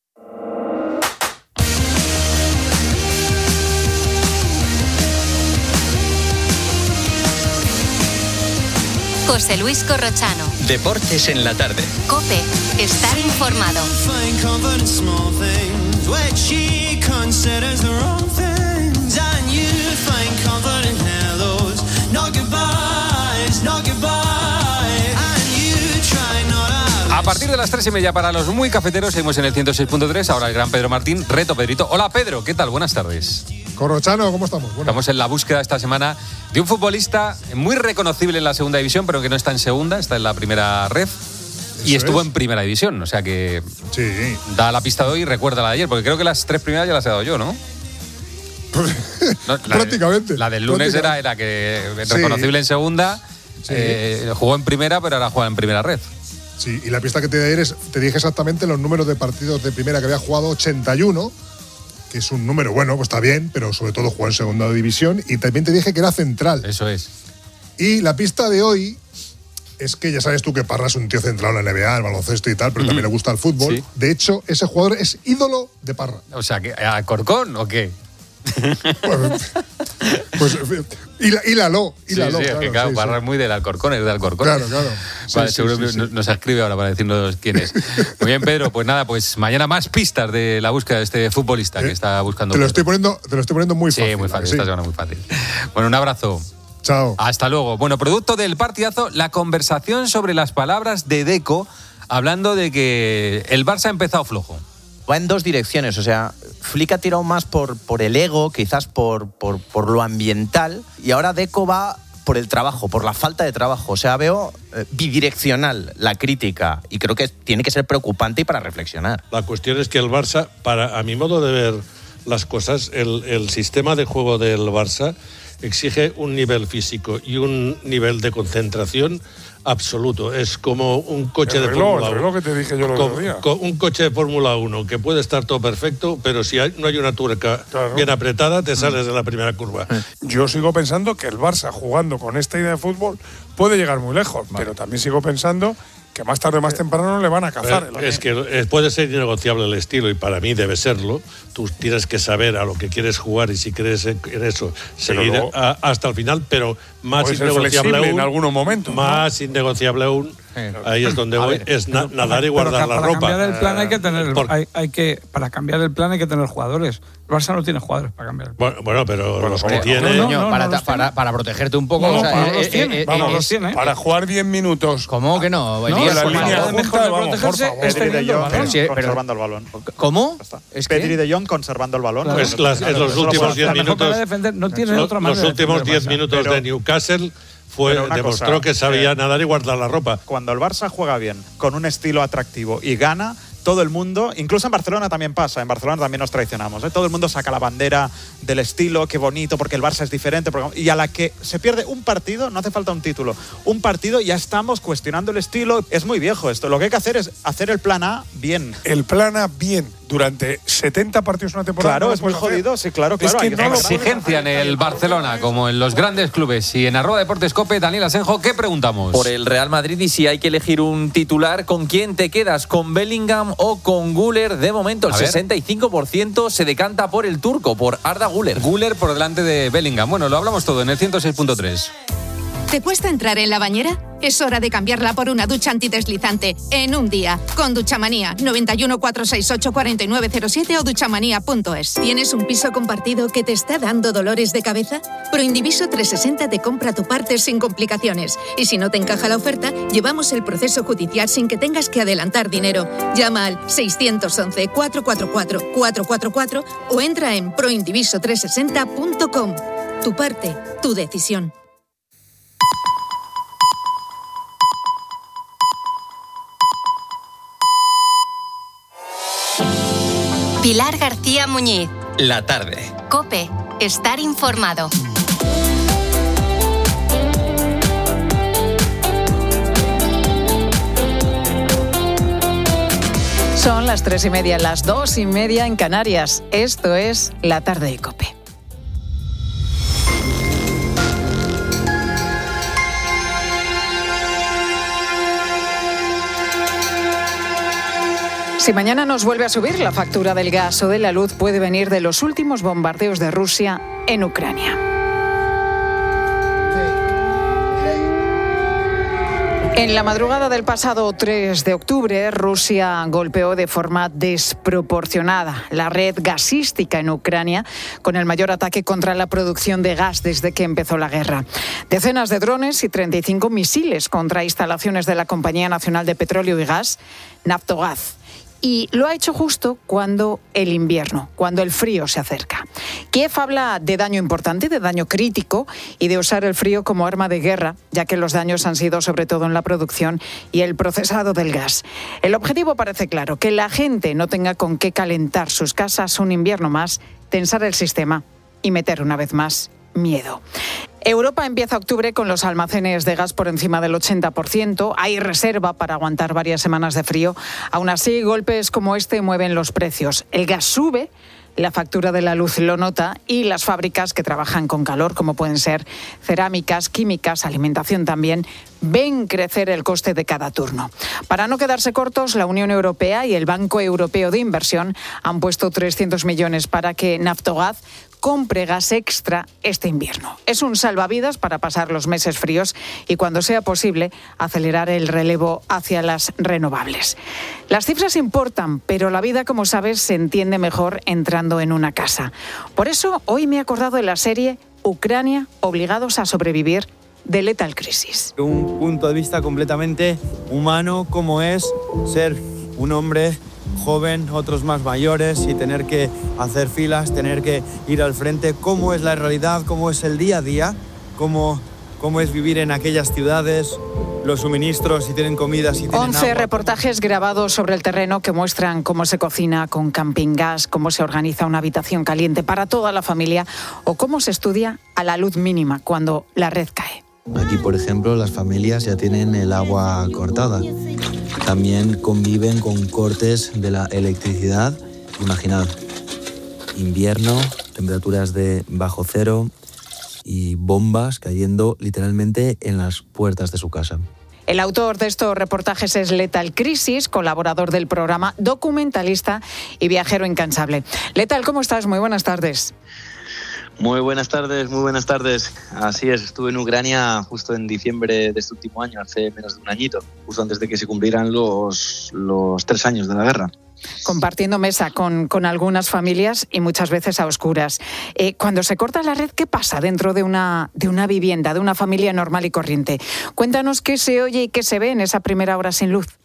José Luis Corrochano. Deportes en la tarde. COPE. Estar informado. A partir de las tres y media para los muy cafeteros seguimos en el ciento seis punto tres. Ahora el gran Pedro Martín, reto Pedrito. Hola Pedro, ¿qué tal? Buenas tardes. Corrochano, ¿cómo estamos? Bueno. Estamos en la búsqueda esta semana de un futbolista muy reconocible en la segunda división, pero que no está en segunda, está en la primera ref. Y estuvo es. en primera división, o sea que sí. Da la pista de hoy y recuerda la de ayer, porque creo que las tres primeras ya las he dado yo, ¿no? no la prácticamente. De, la del lunes era, era que reconocible sí. en segunda, sí. eh, jugó en primera, pero ahora juega en primera red. Sí, y la pista que te di ayer es, te dije exactamente los números de partidos de primera que había jugado, ochenta y uno, que es un número bueno, pues está bien, pero sobre todo jugó en segunda división, y también te dije que era central. Eso es. Y la pista de hoy es que ya sabes tú que Parra es un tío centrado en la N B A, el baloncesto y tal, pero mm-hmm. también le gusta el fútbol. Sí. De hecho, ese jugador es ídolo de Parra. O sea, ¿a Corcón o qué? Pues, pues hílalo, hílalo. Sí, sí, claro, es que claro, sí, Parra sí. es muy del Alcorcón, es de Alcorcón. Claro, claro. Vale, sí, seguro sí, que sí, nos, sí. nos escribe ahora para decirnos quién es. Muy bien, Pedro, pues nada, pues mañana más pistas de la búsqueda de este futbolista ¿Eh? que está buscando. Te lo estoy poniendo, te lo estoy poniendo muy fácil. Sí, muy fácil, sí. Esta semana muy fácil. Bueno, un abrazo. Chao. Hasta luego. Bueno, producto del partidazo, la conversación sobre las palabras de Deco, hablando de que el Barça ha empezado flojo. Va en dos direcciones, o sea, Flick ha tirado más por, por el ego, quizás por, por, por lo ambiental, y ahora Deco va por el trabajo, por la falta de trabajo. O sea, veo eh, bidireccional la crítica, y creo que tiene que ser preocupante y para reflexionar. La cuestión es que el Barça, para a mi modo de ver las cosas, el, el sistema de juego del Barça exige un nivel físico y un nivel de concentración absoluto. Es como un coche el de reloj, Fórmula uno. El reloj que te dije yo el otro día. Un coche de Fórmula uno que puede estar todo perfecto, pero si hay, no hay una tuerca claro. bien apretada, te sales de la primera curva. Yo sigo pensando que el Barça, jugando con esta idea de fútbol, puede llegar muy lejos, vale. pero también sigo pensando que más tarde o más temprano le van a cazar. Eh, es que puede ser innegociable el estilo, y para mí debe serlo. Tú tienes que saber a lo que quieres jugar, y si crees en eso, seguir luego, a, hasta el final, pero más innegociable aún. En algunos momentos. Más ¿no? innegociable aún. Ahí es donde voy, ver, es na, pero, nadar y guardar para, la ropa. Para cambiar el plan hay que tener, Por, hay, hay que, para cambiar el plan hay que tener jugadores. El Barça no tiene jugadores para cambiar el plan. Bueno, bueno pero bueno, los que tiene... No, no, no, para, no para, para protegerte un poco. No, o sea, no eh, los eh, tiene. Eh, Vamos, eh, los tiene. Para jugar diez minutos. ¿Cómo que no? No, la línea de mejor de protegerse es Pedri de Jong pero, conservando el balón. ¿Cómo? Es Pedri de Jong conservando el balón. Claro, pues las, en los últimos diez minutos. Defender, no tiene otra manera. Los últimos diez minutos de Newcastle fue demostró cosa, que sabía eh, nadar y guardar la ropa. Cuando el Barça juega bien, con un estilo atractivo y gana, todo el mundo, incluso en Barcelona también pasa, en Barcelona también nos traicionamos, ¿eh? Todo el mundo saca la bandera del estilo, qué bonito, porque el Barça es diferente, porque, y a la que se pierde un partido, no hace falta un título, un partido ya estamos cuestionando el estilo, es muy viejo esto, lo que hay que hacer es hacer el plan A bien. El plan A bien, durante setenta partidos una temporada. Claro, no es muy jodido, sí, claro, claro. Es que no exigencia en el Barcelona, como en los grandes clubes, y en arroba Deportes Cope, Daniel Asenjo, ¿qué preguntamos? Por el Real Madrid, y si hay que elegir un titular, ¿con quién te quedas? ¿Con Bellingham o con Güler? De momento, el sesenta y cinco por ciento se decanta por el turco, por Arda Güler. Güler por delante de Bellingham. Bueno, lo hablamos todo en el ciento seis punto tres. ¿Te cuesta entrar en la bañera? Es hora de cambiarla por una ducha antideslizante en un día. Con Duchamanía, noventa y uno, cuatrocientos sesenta y ocho, cuarenta y nueve cero siete o duchamanía punto es. ¿Tienes un piso compartido que te está dando dolores de cabeza? Proindiviso trescientos sesenta te compra tu parte sin complicaciones. Y si no te encaja la oferta, llevamos el proceso judicial sin que tengas que adelantar dinero. Llama al seiscientos once, cuatrocientos cuarenta y cuatro, cuatrocientos cuarenta y cuatro o entra en proindiviso trescientos sesenta punto com. Tu parte, tu decisión. Pilar García Muñiz. la tarde. COPE. Estar informado. Son las tres y media, las dos y media en Canarias. Esto es La Tarde de COPE. Si mañana nos vuelve a subir la factura del gas o de la luz, puede venir de los últimos bombardeos de Rusia en Ucrania. En la madrugada del pasado tres de octubre, Rusia golpeó de forma desproporcionada la red gasística en Ucrania, con el mayor ataque contra la producción de gas desde que empezó la guerra. Decenas de drones y treinta y cinco misiles contra instalaciones de la Compañía Nacional de Petróleo y Gas, Naftogaz. Y lo ha hecho justo cuando el invierno, cuando el frío se acerca. Kiev habla de daño importante, de daño crítico y de usar el frío como arma de guerra, ya que los daños han sido sobre todo en la producción y el procesado del gas. El objetivo parece claro, que la gente no tenga con qué calentar sus casas un invierno más, tensar el sistema y meter una vez más miedo. Europa empieza octubre con los almacenes de gas por encima del ochenta por ciento. Hay reserva para aguantar varias semanas de frío. Aún así, golpes como este mueven los precios. El gas sube, la factura de la luz lo nota y las fábricas que trabajan con calor, como pueden ser cerámicas, químicas, alimentación también, ven crecer el coste de cada turno. Para no quedarse cortos, la Unión Europea y el Banco Europeo de Inversión han puesto trescientos millones para que Naftogaz compre gas extra este invierno. Es un salvavidas para pasar los meses fríos y, cuando sea posible, acelerar el relevo hacia las renovables. Las cifras importan, pero la vida, como sabes, se entiende mejor entrando en una casa. Por eso, hoy me he acordado de la serie Ucrania, obligados a sobrevivir, de Lethal Crisis. Un punto de vista completamente humano, como es ser un hombre joven, otros más mayores, y tener que hacer filas, tener que ir al frente, cómo es la realidad, cómo es el día a día, cómo, cómo es vivir en aquellas ciudades, los suministros, si tienen comida, si tienen agua. once reportajes grabados sobre el terreno que muestran cómo se cocina con camping gas, cómo se organiza una habitación caliente para toda la familia o cómo se estudia a la luz mínima cuando la red cae. Aquí, por ejemplo, las familias ya tienen el agua cortada. También conviven con cortes de la electricidad. Imaginad, invierno, temperaturas de bajo cero y bombas cayendo literalmente en las puertas de su casa. El autor de estos reportajes es Lethal Crisis, colaborador del programa, documentalista y viajero incansable. Lethal, ¿cómo estás? Muy buenas tardes. Muy buenas tardes, muy buenas tardes. Así es, estuve en Ucrania justo en diciembre de este último año, hace menos de un añito, justo antes de que se cumplieran los, los tres años de la guerra. Compartiendo mesa con, con algunas familias y muchas veces a oscuras. Eh, cuando se corta la red, ¿qué pasa dentro de una, de una vivienda, de una familia normal y corriente? Cuéntanos qué se oye y qué se ve en esa primera hora sin luz.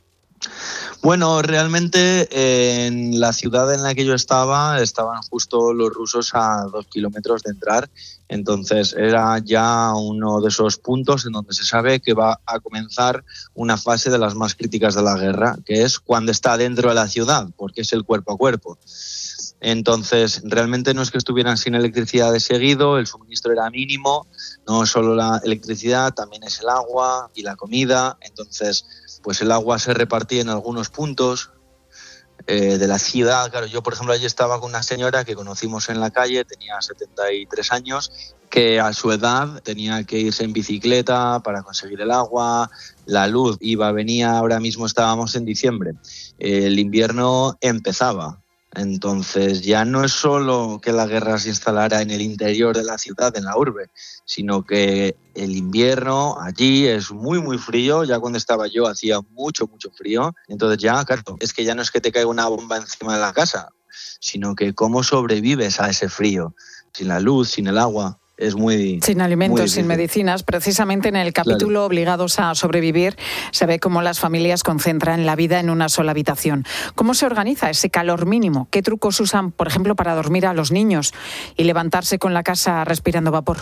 Bueno, realmente eh, en la ciudad en la que yo estaba, estaban justo los rusos a dos kilómetros de entrar. Entonces era ya uno de esos puntos en donde se sabe que va a comenzar una fase de las más críticas de la guerra, que es cuando está dentro de la ciudad, porque es el cuerpo a cuerpo. Entonces, realmente no es que estuvieran sin electricidad de seguido, el suministro era mínimo, no solo la electricidad, también es el agua y la comida. Entonces, pues el agua se repartía en algunos puntos eh, de la ciudad. Claro, yo, por ejemplo, allí estaba con una señora que conocimos en la calle, tenía setenta y tres años, que a su edad tenía que irse en bicicleta para conseguir el agua, la luz iba, venía, ahora mismo estábamos en diciembre, el invierno empezaba. Entonces ya no es solo que la guerra se instalara en el interior de la ciudad, en la urbe, sino que el invierno allí es muy muy frío. Ya cuando estaba yo hacía mucho mucho frío. Entonces ya, claro, es que ya no es que te caiga una bomba encima de la casa, sino que cómo sobrevives a ese frío, sin la luz, sin el agua. Es muy sin alimentos, muy sin medicinas. Precisamente en el capítulo Claro. Obligados a sobrevivir se ve cómo las familias concentran la vida en una sola habitación. ¿Cómo se organiza ese calor mínimo? ¿Qué trucos usan, por ejemplo, para dormir a los niños y levantarse con la casa respirando vapor?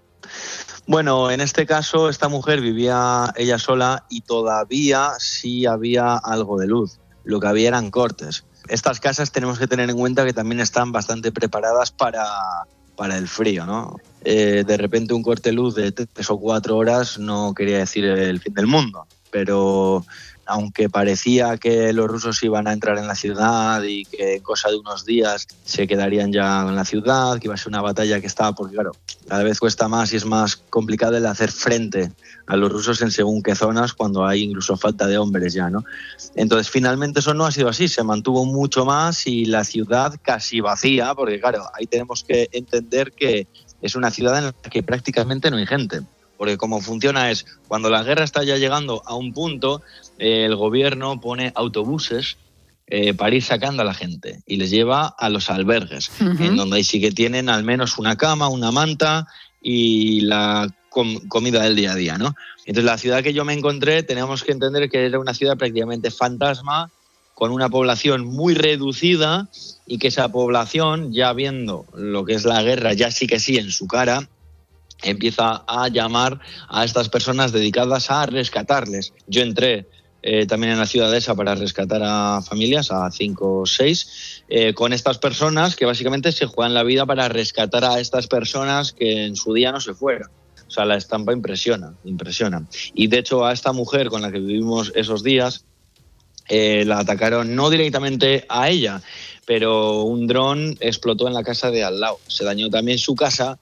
Bueno, en este caso esta mujer vivía ella sola y todavía sí había algo de luz. lo que había eran cortes. Estas casas tenemos que tener en cuenta que también están bastante preparadas para, para el frío, ¿no? Eh, de repente un corte de luz de tres o cuatro horas no quería decir el fin del mundo, pero aunque parecía que los rusos iban a entrar en la ciudad y que en cosa de unos días se quedarían ya en la ciudad, que iba a ser una batalla que estaba, porque claro, cada vez cuesta más y es más complicado el hacer frente a los rusos en según qué zonas cuando hay incluso falta de hombres ya, ¿no? Entonces finalmente eso no ha sido así, se mantuvo mucho más y la ciudad casi vacía, porque claro, ahí tenemos que entender que es una ciudad en la que prácticamente no hay gente. Porque cómo funciona es, cuando la guerra está ya llegando a un punto, eh, el gobierno pone autobuses eh, para ir sacando a la gente y les lleva a los albergues, uh-huh. en donde ahí sí que tienen al menos una cama, una manta y la com- comida del día a día, ¿no? Entonces la ciudad que yo me encontré, tenemos que entender que era una ciudad prácticamente fantasma, con una población muy reducida y que esa población, ya viendo lo que es la guerra, ya sí que sí en su cara, empieza a llamar a estas personas dedicadas a rescatarles. Yo entré eh, también en la ciudad esa para rescatar a familias, a cinco o seis, eh, con estas personas que básicamente se juegan la vida para rescatar a estas personas que en su día no se fueron. O sea, la estampa impresiona, impresiona. Y de hecho a esta mujer con la que vivimos esos días, eh, la atacaron no directamente a ella, pero un dron explotó en la casa de al lado. Se dañó también su casa.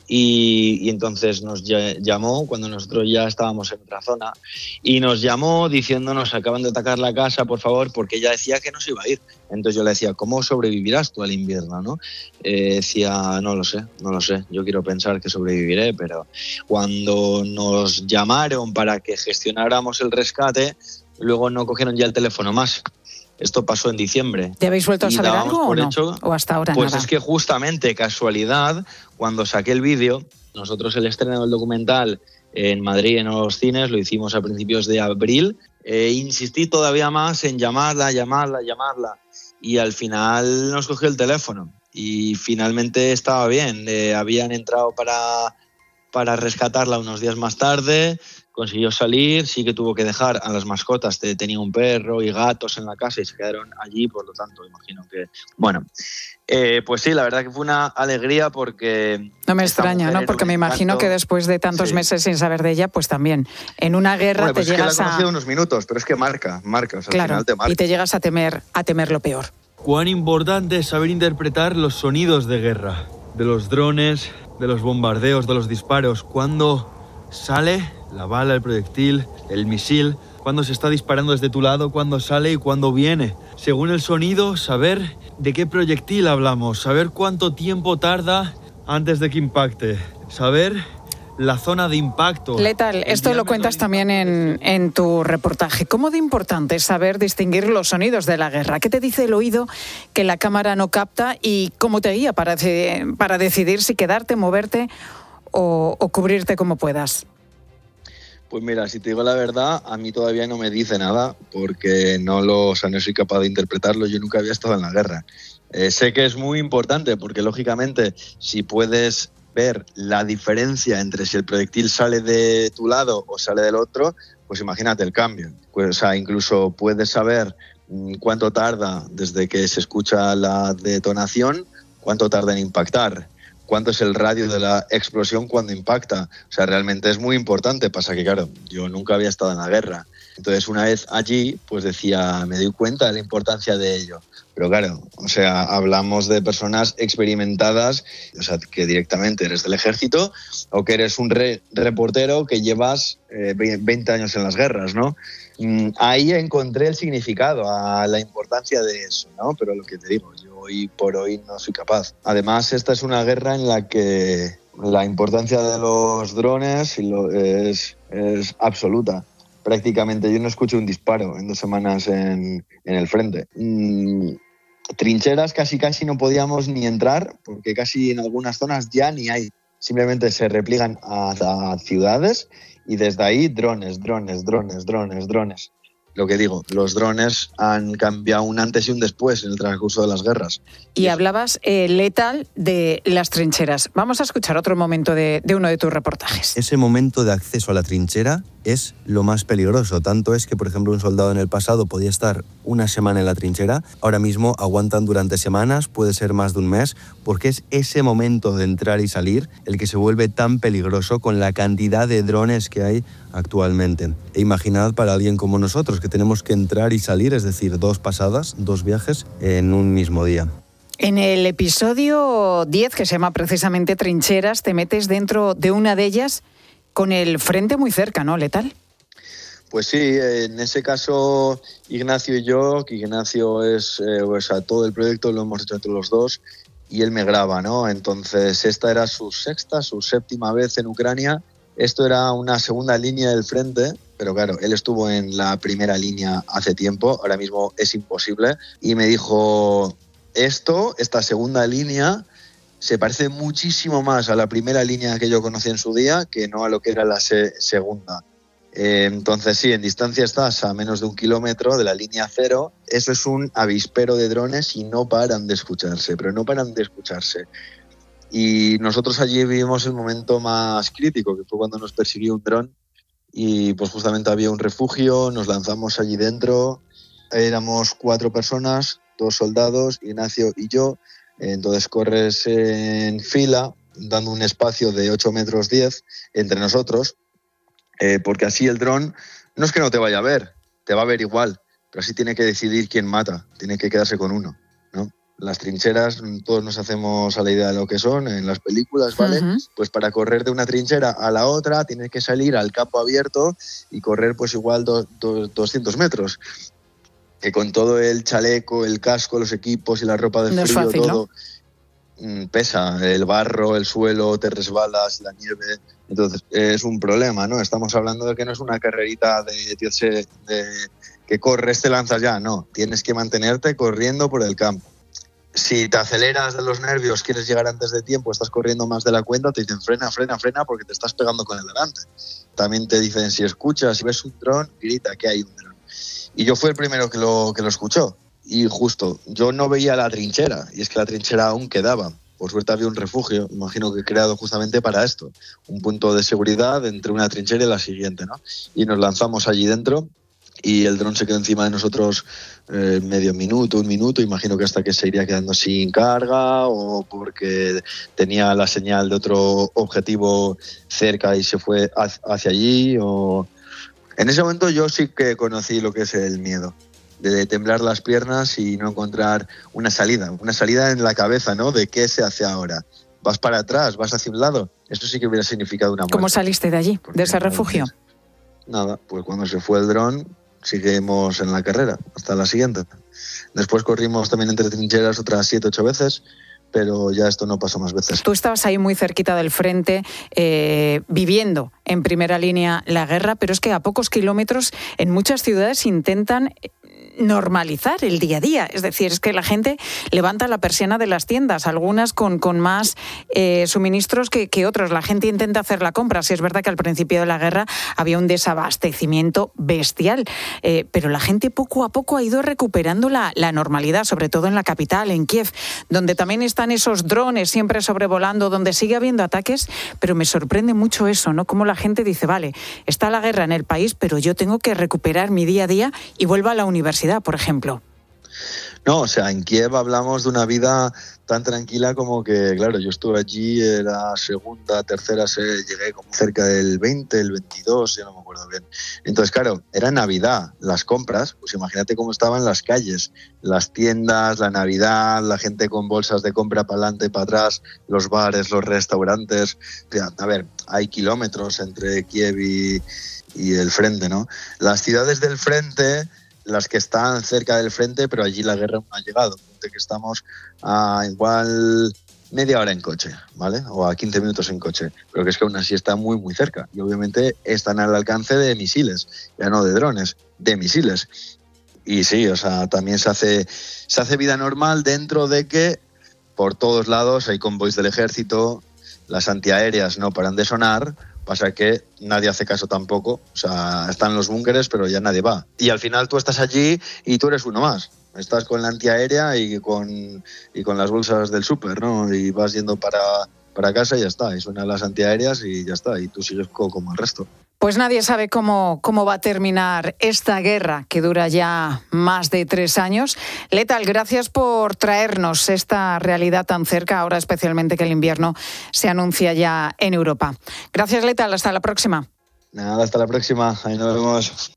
Y, y entonces nos llamó cuando nosotros ya estábamos en otra zona y nos llamó diciéndonos acaban de atacar la casa, por favor, porque ella decía que no se iba a ir. Entonces yo le decía, ¿cómo sobrevivirás tú al invierno? ¿no? Eh, decía, no lo sé, no lo sé, yo quiero pensar que sobreviviré, pero cuando nos llamaron para que gestionáramos el rescate, luego no cogieron ya el teléfono más. Esto pasó en diciembre. ¿Te habéis vuelto a saber algo o no? Hecho, ¿O hasta ahora pues nada? Es que justamente, casualidad, cuando saqué el vídeo, nosotros el estreno del documental en Madrid, en los cines, lo hicimos a principios de abril. Eh, insistí todavía más en llamarla, llamarla, llamarla. Y al final nos cogió el teléfono. Y finalmente estaba bien. Eh, habían entrado para, para rescatarla unos días más tarde. Consiguió salir, sí que tuvo que dejar a las mascotas, tenía un perro y gatos en la casa y se quedaron allí, por lo tanto, imagino que... Bueno, eh, pues sí, la verdad que fue una alegría porque... No me extraña, ¿no? Porque me imagino que después de tantos sí. meses sin saber de ella, pues también en una guerra bueno, pues te es llegas que la he conocido a... unos minutos, pero es que marca, marca, o sea, claro, al final te marca. Y te llegas a temer, a temer lo peor. Cuán importante es saber interpretar los sonidos de guerra, de los drones, de los bombardeos, de los disparos, cuando sale la bala, el proyectil, el misil, cuando se está disparando desde tu lado, cuando sale y cuando viene. Según el sonido, saber de qué proyectil hablamos, saber cuánto tiempo tarda antes de que impacte, saber la zona de impacto. Letal, esto lo cuentas también en, en tu reportaje. ¿Cómo de importante es saber distinguir los sonidos de la guerra? ¿Qué te dice el oído que la cámara no capta y cómo te guía para, para decidir si quedarte, moverte o, o cubrirte como puedas? Pues mira, si te digo la verdad, a mí todavía no me dice nada porque no lo, o sea, no soy capaz de interpretarlo. Yo nunca había estado en la guerra. Eh, sé que es muy importante porque, lógicamente, si puedes ver la diferencia entre si el proyectil sale de tu lado o sale del otro, pues imagínate el cambio. Pues, o sea, incluso puedes saber cuánto tarda desde que se escucha la detonación, cuánto tarda en impactar, cuánto es el radio de la explosión cuando impacta. O sea, realmente es muy importante. Pasa que, claro, yo nunca había estado en la guerra. Entonces, una vez allí, pues decía, me doy cuenta de la importancia de ello. Pero claro, o sea, hablamos de personas experimentadas, o sea, que directamente eres del ejército o que eres un re- reportero que llevas eh, veinte años en las guerras, ¿no? Mm, ahí encontré el significado, a la importancia de eso, ¿no? Pero lo que te digo, yo hoy por hoy no soy capaz. Además, esta es una guerra en la que la importancia de los drones es, es absoluta. Prácticamente yo no escucho un disparo en dos semanas en, en el frente. Mm, trincheras casi casi no podíamos ni entrar porque casi en algunas zonas ya ni hay. Simplemente se repliegan a, a ciudades y desde ahí drones, drones, drones, drones, drones. lo que digo, los drones han cambiado un antes y un después en el transcurso de las guerras. Y hablabas, eh, Letal, de las trincheras. Vamos a escuchar otro momento de, de uno de tus reportajes. Ese momento de acceso a la trinchera es lo más peligroso. Tanto es que, por ejemplo, un soldado en el pasado podía estar una semana en la trinchera. Ahora mismo aguantan durante semanas, puede ser más de un mes, porque es ese momento de entrar y salir el que se vuelve tan peligroso con la cantidad de drones que hay actualmente. E imaginad para alguien como nosotros, que tenemos que entrar y salir, es decir, dos pasadas, dos viajes en un mismo día. En el episodio diez, que se llama precisamente Trincheras, te metes dentro de una de ellas con el frente muy cerca, ¿no, Letal? Pues sí, en ese caso Ignacio y yo, que Ignacio es, eh, o sea, todo el proyecto lo hemos hecho entre los dos y él me graba, ¿no? Entonces esta era su sexta, su séptima vez en Ucrania. Esto era una segunda línea del frente, pero claro, él estuvo en la primera línea hace tiempo, ahora mismo es imposible, y me dijo, esto, esta segunda línea, se parece muchísimo más a la primera línea que yo conocí en su día que no a lo que era la se- segunda. Eh, entonces sí, en distancia estás a menos de un kilómetro de la línea cero. Eso es un avispero de drones y no paran de escucharse, pero no paran de escucharse. Y nosotros allí vivimos el momento más crítico, que fue cuando nos persiguió un dron y pues justamente había un refugio, nos lanzamos allí dentro, éramos cuatro personas, dos soldados, Ignacio y yo. Entonces corres en fila, dando un espacio de ocho metros diez entre nosotros, eh, porque así el dron no es que no te vaya a ver, te va a ver igual, pero así tiene que decidir quién mata, tiene que quedarse con uno, ¿no? Las trincheras, todos nos hacemos a la idea de lo que son en las películas, ¿vale? Uh-huh. Pues para correr de una trinchera a la otra tienes que salir al campo abierto y correr pues igual do, do, doscientos metros. Que con todo el chaleco, el casco, los equipos y la ropa de no frío, fácil, todo ¿no? pesa. El barro, el suelo, te resbalas, la nieve. Entonces es un problema, ¿no? Estamos hablando de que no es una carrerita de, de, de que corres, te lanzas ya. No, tienes que mantenerte corriendo por el campo. Si te aceleras de los nervios, quieres llegar antes de tiempo, estás corriendo más de la cuenta, te dicen frena, frena, frena porque te estás pegando con el delante. También te dicen, si escuchas, si ves un dron, grita que hay un dron. Y yo fui el primero que lo, que lo escuchó. Y justo, yo no veía la trinchera, y es que la trinchera aún quedaba. Por suerte había un refugio, imagino que creado justamente para esto. Un punto de seguridad entre una trinchera y la siguiente, ¿no? Y nos lanzamos allí dentro y el dron se quedó encima de nosotros eh, medio minuto, un minuto, imagino que hasta que se iría quedando sin carga o porque tenía la señal de otro objetivo cerca y se fue hacia allí. O... En ese momento yo sí que conocí lo que es el miedo, de temblar las piernas y no encontrar una salida, una salida en la cabeza, ¿no? De qué se hace ahora. ¿Vas para atrás? ¿Vas hacia un lado? Eso sí que hubiera significado una muerte. ¿Cómo saliste de allí, de ese refugio? Nada, pues cuando se fue el dron seguimos en la carrera hasta la siguiente. Después corrimos también entre trincheras otras siete, ocho veces, pero ya esto no pasó más veces. Tú estabas ahí muy cerquita del frente, eh, viviendo en primera línea la guerra, pero es que a pocos kilómetros en muchas ciudades intentan normalizar el día a día. Es decir, es que la gente levanta la persiana de las tiendas, algunas con, con más eh, suministros que, que otros. La gente intenta hacer la compra. Sí, es verdad que al principio de la guerra había un desabastecimiento bestial, eh, pero la gente poco a poco ha ido recuperando la, la normalidad, sobre todo en la capital, en Kiev, donde también están esos drones siempre sobrevolando, donde sigue habiendo ataques, pero me sorprende mucho eso, ¿no? Cómo la gente dice, vale, está la guerra en el país, pero yo tengo que recuperar mi día a día y vuelvo a la universidad, por ejemplo. No, o sea, en Kiev hablamos de una vida tan tranquila como que, claro, yo estuve allí, era segunda, tercera, se, llegué como cerca del veinte, el veintidós, ya no me acuerdo bien. Entonces, claro, era Navidad, las compras, pues imagínate cómo estaban las calles, las tiendas, la Navidad, la gente con bolsas de compra para adelante y para atrás, los bares, los restaurantes. O sea, a ver, hay kilómetros entre Kiev y, y el frente, ¿no? Las ciudades del frente, las que están cerca del frente, pero allí la guerra no ha llegado. Ponte que estamos a igual media hora en coche, ¿vale? O a quince minutos en coche. Pero que es que aún así está muy, muy cerca. Y obviamente están al alcance de misiles, ya no de drones, de misiles. Y sí, o sea, también se hace, se hace vida normal dentro de que por todos lados hay convoys del ejército, las antiaéreas no paran de sonar, Pasa que nadie hace caso tampoco, o sea, están los búnkeres, pero ya nadie va. Y al final tú estás allí y tú eres uno más. Estás con la antiaérea y con, y con las bolsas del súper, ¿no? Y vas yendo para, para casa y ya está. Y suenan las antiaéreas y ya está. Y tú sigues como el resto. Pues nadie sabe cómo, cómo va a terminar esta guerra que dura ya más de tres años. Letal, gracias por traernos esta realidad tan cerca, ahora especialmente que el invierno se anuncia ya en Europa. Gracias, Letal. Hasta la próxima. Nada, hasta la próxima. Ahí nos vemos.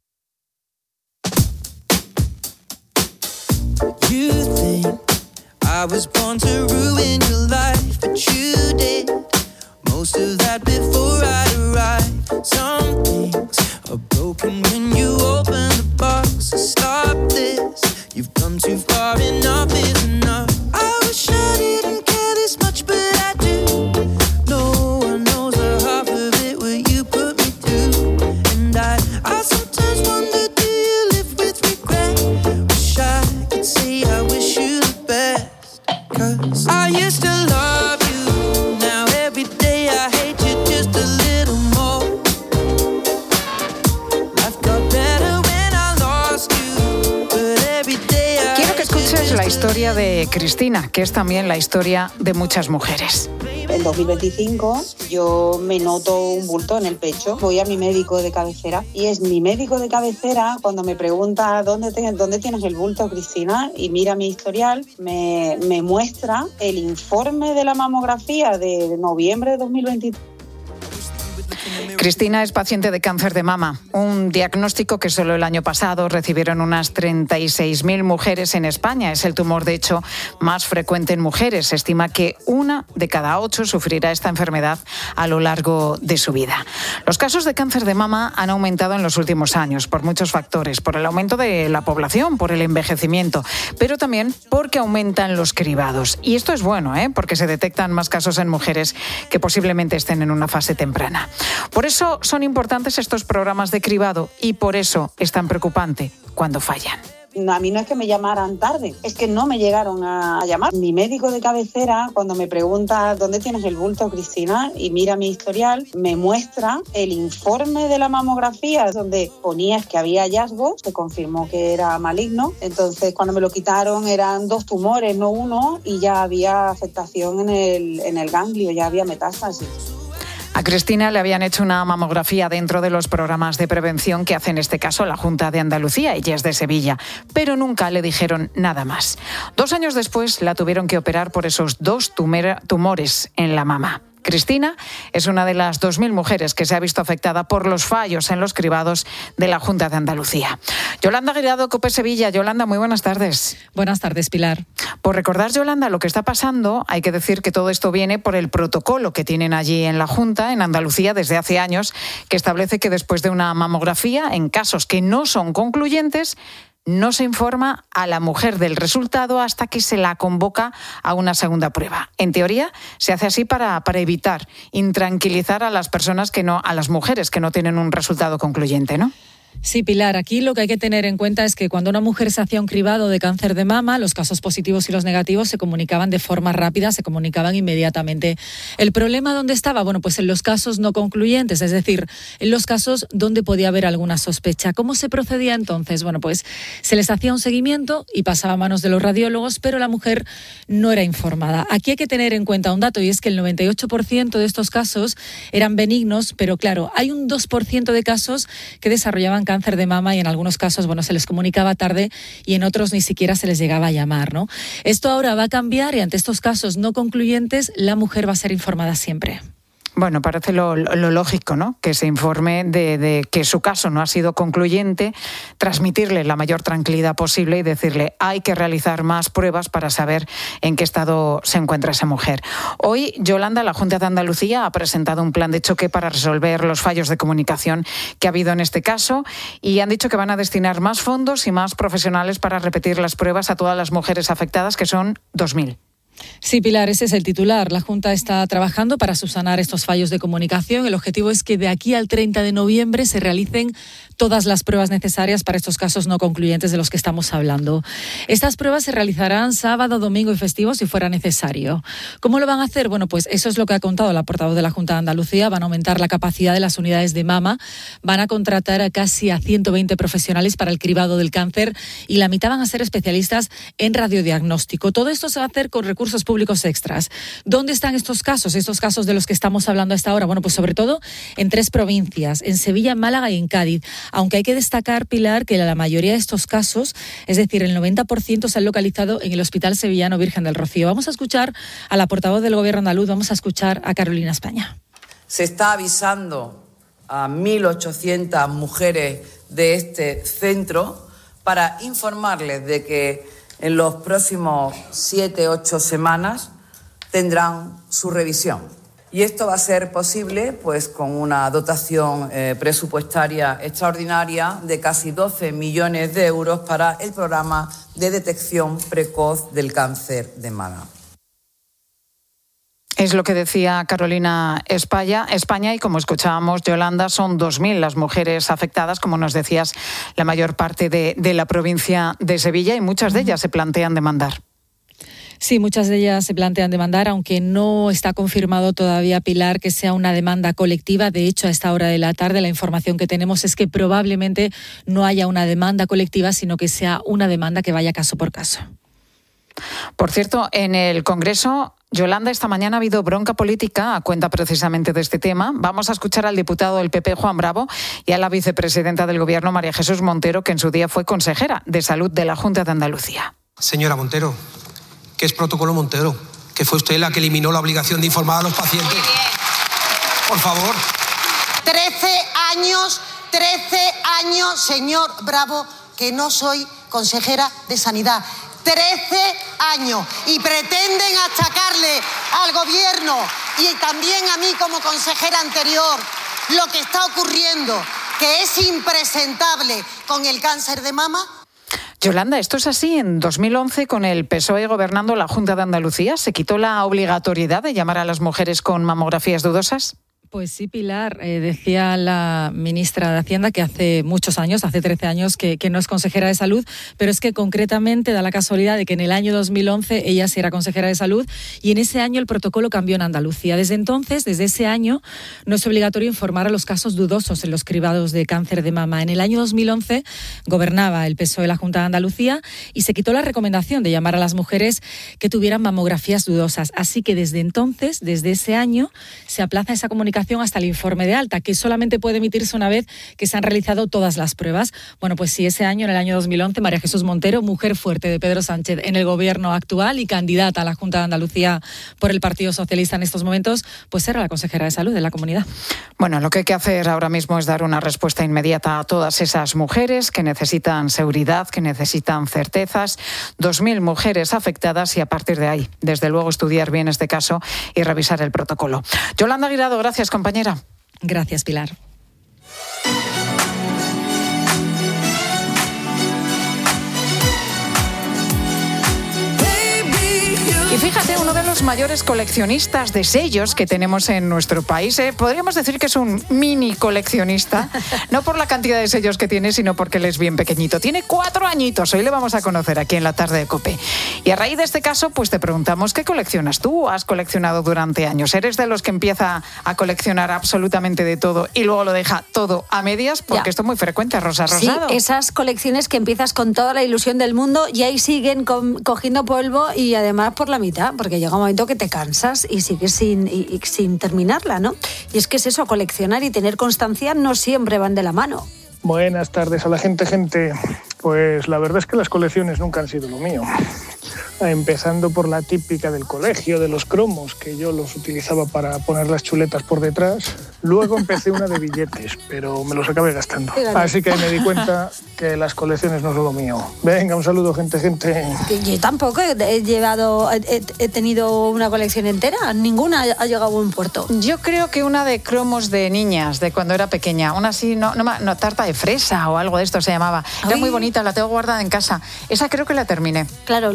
You think I was born to ruin your life, but you did most of that before I arrived. Some things are broken when you open the box. So stop this, you've come too far, enough is enough. I wish I didn't care this much, but I do. No one knows the half of it, what you put me through. And I, I sometimes wonder, do you live with regret? Wish I could say I wish you the best, 'cause I used to love you. Now every day I hate you just a little more. Life got better when I lost you, but every day I Quiero que escuches la historia de Cristina, que es también la historia de muchas mujeres. En dos mil veinticinco yo me noto un bulto en el pecho, voy a mi médico de cabecera y es mi médico de cabecera cuando me pregunta ¿dónde, te, dónde tienes el bulto, Cristina? Y mira mi historial, me, me muestra el informe de la mamografía de noviembre de dos mil veintitrés. Cristina es paciente de cáncer de mama, un diagnóstico que solo el año pasado recibieron unas treinta y seis mil mujeres en España. Es el tumor, de hecho, más frecuente en mujeres. Se estima que una de cada ocho sufrirá esta enfermedad a lo largo de su vida. Los casos de cáncer de mama han aumentado en los últimos años por muchos factores, por el aumento de la población, por el envejecimiento, pero también porque aumentan los cribados. Y esto es bueno, ¿eh? Porque se detectan más casos en mujeres que posiblemente estén en una fase temprana. Por eso son importantes estos programas de cribado y por eso es tan preocupante cuando fallan. A mí no es que me llamaran tarde, es que no me llegaron a llamar. Mi médico de cabecera, cuando me pregunta ¿dónde tienes el bulto, Cristina? Y mira mi historial, me muestra el informe de la mamografía donde ponía que había hallazgo, se confirmó que era maligno. Entonces, cuando me lo quitaron eran dos tumores, no uno, y ya había afectación en el, en el ganglio, ya había metástasis. A Cristina le habían hecho una mamografía dentro de los programas de prevención que hace en este caso la Junta de Andalucía, ella es de Sevilla, pero nunca le dijeron nada más. Dos años después la tuvieron que operar por esos dos tumores en la mama. Cristina es una de las dos mil mujeres que se ha visto afectada por los fallos en los cribados de la Junta de Andalucía. Yolanda Guirado, COPE Sevilla. Yolanda, muy buenas tardes. Buenas tardes, Pilar. Por recordar, Yolanda, lo que está pasando, hay que decir que todo esto viene por el protocolo que tienen allí en la Junta, en Andalucía, desde hace años, que establece que después de una mamografía, en casos que no son concluyentes, no se informa a la mujer del resultado hasta que se la convoca a una segunda prueba. En teoría, se hace así para, para evitar intranquilizar a las personas que no, a las mujeres que no tienen un resultado concluyente, ¿no? Sí, Pilar, aquí lo que hay que tener en cuenta es que cuando una mujer se hacía un cribado de cáncer de mama, los casos positivos y los negativos se comunicaban de forma rápida, se comunicaban inmediatamente. ¿El problema dónde estaba? Bueno, pues en los casos no concluyentes, es decir, en los casos donde podía haber alguna sospecha. ¿Cómo se procedía entonces? Bueno, pues se les hacía un seguimiento y pasaba a manos de los radiólogos, pero la mujer no era informada. Aquí hay que tener en cuenta un dato y es que el noventa y ocho por ciento de estos casos eran benignos, pero claro, hay un dos por ciento de casos que desarrollaban cáncer de mama y en algunos casos, bueno, se les comunicaba tarde y en otros ni siquiera se les llegaba a llamar, ¿no? Esto ahora va a cambiar y ante estos casos no concluyentes, la mujer va a ser informada siempre. Bueno, parece lo, lo lógico, ¿no? Que se informe de, de que su caso no ha sido concluyente, transmitirle la mayor tranquilidad posible y decirle hay que realizar más pruebas para saber en qué estado se encuentra esa mujer. Hoy, Yolanda, la Junta de Andalucía ha presentado un plan de choque para resolver los fallos de comunicación que ha habido en este caso y han dicho que van a destinar más fondos y más profesionales para repetir las pruebas a todas las mujeres afectadas, que son dos mil. Sí, Pilar, ese es el titular. La Junta está trabajando para subsanar estos fallos de comunicación. El objetivo es que de aquí al treinta de noviembre se realicen todas las pruebas necesarias para estos casos no concluyentes de los que estamos hablando. Estas pruebas se realizarán sábado, domingo y festivo si fuera necesario. ¿Cómo lo van a hacer? Bueno, pues eso es lo que ha contado la portavoz de la Junta de Andalucía. Van a aumentar la capacidad de las unidades de mama, van a contratar a casi a ciento veinte profesionales para el cribado del cáncer y la mitad van a ser especialistas en radiodiagnóstico. Todo esto se va a hacer con recursos públicos extras. ¿Dónde están estos casos? Estos casos de los que estamos hablando hasta ahora. Bueno, pues sobre todo en tres provincias, en Sevilla, Málaga y en Cádiz. Aunque hay que destacar, Pilar, que la mayoría de estos casos, es decir, el noventa por ciento se han localizado en el Hospital Sevillano Virgen del Rocío. Vamos a escuchar a la portavoz del Gobierno andaluz, vamos a escuchar a Carolina España. Se está avisando a mil ochocientas mujeres de este centro para informarles de que en los próximos siete, ocho semanas tendrán su revisión. Y esto va a ser posible pues, con una dotación eh, presupuestaria extraordinaria de casi doce millones de euros para el programa de detección precoz del cáncer de mama. Es lo que decía Carolina España, España y como escuchábamos, Yolanda, son dos mil las mujeres afectadas, como nos decías, la mayor parte de, de la provincia de Sevilla y muchas de ellas se plantean demandar. Sí, muchas de ellas se plantean demandar, aunque no está confirmado todavía, Pilar, que sea una demanda colectiva. De hecho, a esta hora de la tarde la información que tenemos es que probablemente no haya una demanda colectiva, sino que sea una demanda que vaya caso por caso. Por cierto, en el Congreso, Yolanda, esta mañana ha habido bronca política a cuenta precisamente de este tema. Vamos a escuchar al diputado del P P, Juan Bravo, y a la vicepresidenta del Gobierno, María Jesús Montero, que en su día fue consejera de Salud de la Junta de Andalucía. Señora Montero, ¿qué es protocolo Montero? Que fue usted la que eliminó la obligación de informar a los pacientes. Por favor. Trece años, trece años, señor Bravo, que no soy consejera de Sanidad. Trece años. Y pretenden achacarle al Gobierno y también a mí como consejera anterior lo que está ocurriendo, que es impresentable con el cáncer de mama. Yolanda, esto es así. En dos mil once, con el P S O E gobernando la Junta de Andalucía, ¿se quitó la obligatoriedad de llamar a las mujeres con mamografías dudosas? Pues sí, Pilar, eh, decía la ministra de Hacienda que hace muchos años, hace trece años, que, que no es consejera de Salud, pero es que concretamente da la casualidad de que en el año dos mil once ella sí era consejera de Salud y en ese año el protocolo cambió en Andalucía. Desde entonces, desde ese año, no es obligatorio informar a los casos dudosos en los cribados de cáncer de mama. En el año dos mil once gobernaba el P S O E la Junta de Andalucía y se quitó la recomendación de llamar a las mujeres que tuvieran mamografías dudosas. Así que desde entonces, desde ese año, se aplaza esa comunicación hasta el informe de alta, que solamente puede emitirse una vez que se han realizado todas las pruebas. Bueno, pues sí, ese año, en el año dos mil once, María Jesús Montero, mujer fuerte de Pedro Sánchez en el gobierno actual y candidata a la Junta de Andalucía por el Partido Socialista en estos momentos, pues era la consejera de Salud de la comunidad. Bueno, lo que hay que hacer ahora mismo es dar una respuesta inmediata a todas esas mujeres que necesitan seguridad, que necesitan certezas. Dos mil mujeres afectadas y a partir de ahí, desde luego, estudiar bien este caso y revisar el protocolo. Yolanda Guirado, gracias, compañera. Gracias, Pilar. Y fíjate, uno de los mayores coleccionistas de sellos que tenemos en nuestro país, ¿eh? Podríamos decir que es un mini coleccionista, no por la cantidad de sellos que tiene, sino porque él es bien pequeñito. Tiene cuatro añitos, hoy le vamos a conocer aquí en la tarde de COPE. Y a raíz de este caso, pues te preguntamos, ¿qué coleccionas tú? ¿Has coleccionado durante años? ¿Eres de los que empieza a coleccionar absolutamente de todo y luego lo deja todo a medias? Porque ya. Esto es muy frecuente, Rosa Rosado. Sí, esas colecciones que empiezas con toda la ilusión del mundo y ahí siguen co- cogiendo polvo y además por la mitad, porque llega un momento que te cansas y sigues sin, y, y sin terminarla, ¿no? Y es que es eso, coleccionar y tener constancia no siempre van de la mano. Buenas tardes a la gente, gente. Pues la verdad es que las colecciones nunca han sido lo mío. Empezando por la típica del colegio, de los cromos, que yo los utilizaba para poner las chuletas por detrás. Luego empecé una de billetes, pero me los acabé gastando. Así que me di cuenta que las colecciones no son lo mío. Venga, un saludo, gente, gente. Yo tampoco he llevado, he, he tenido una colección entera. Ninguna ha llegado a buen puerto. Yo creo que una de cromos de niñas, de cuando era pequeña. Una así, no, no, no tarta de fresa o algo de esto se llamaba. Era Ay. muy bonita, la tengo guardada en casa. Esa creo que la terminé. Claro, los cromos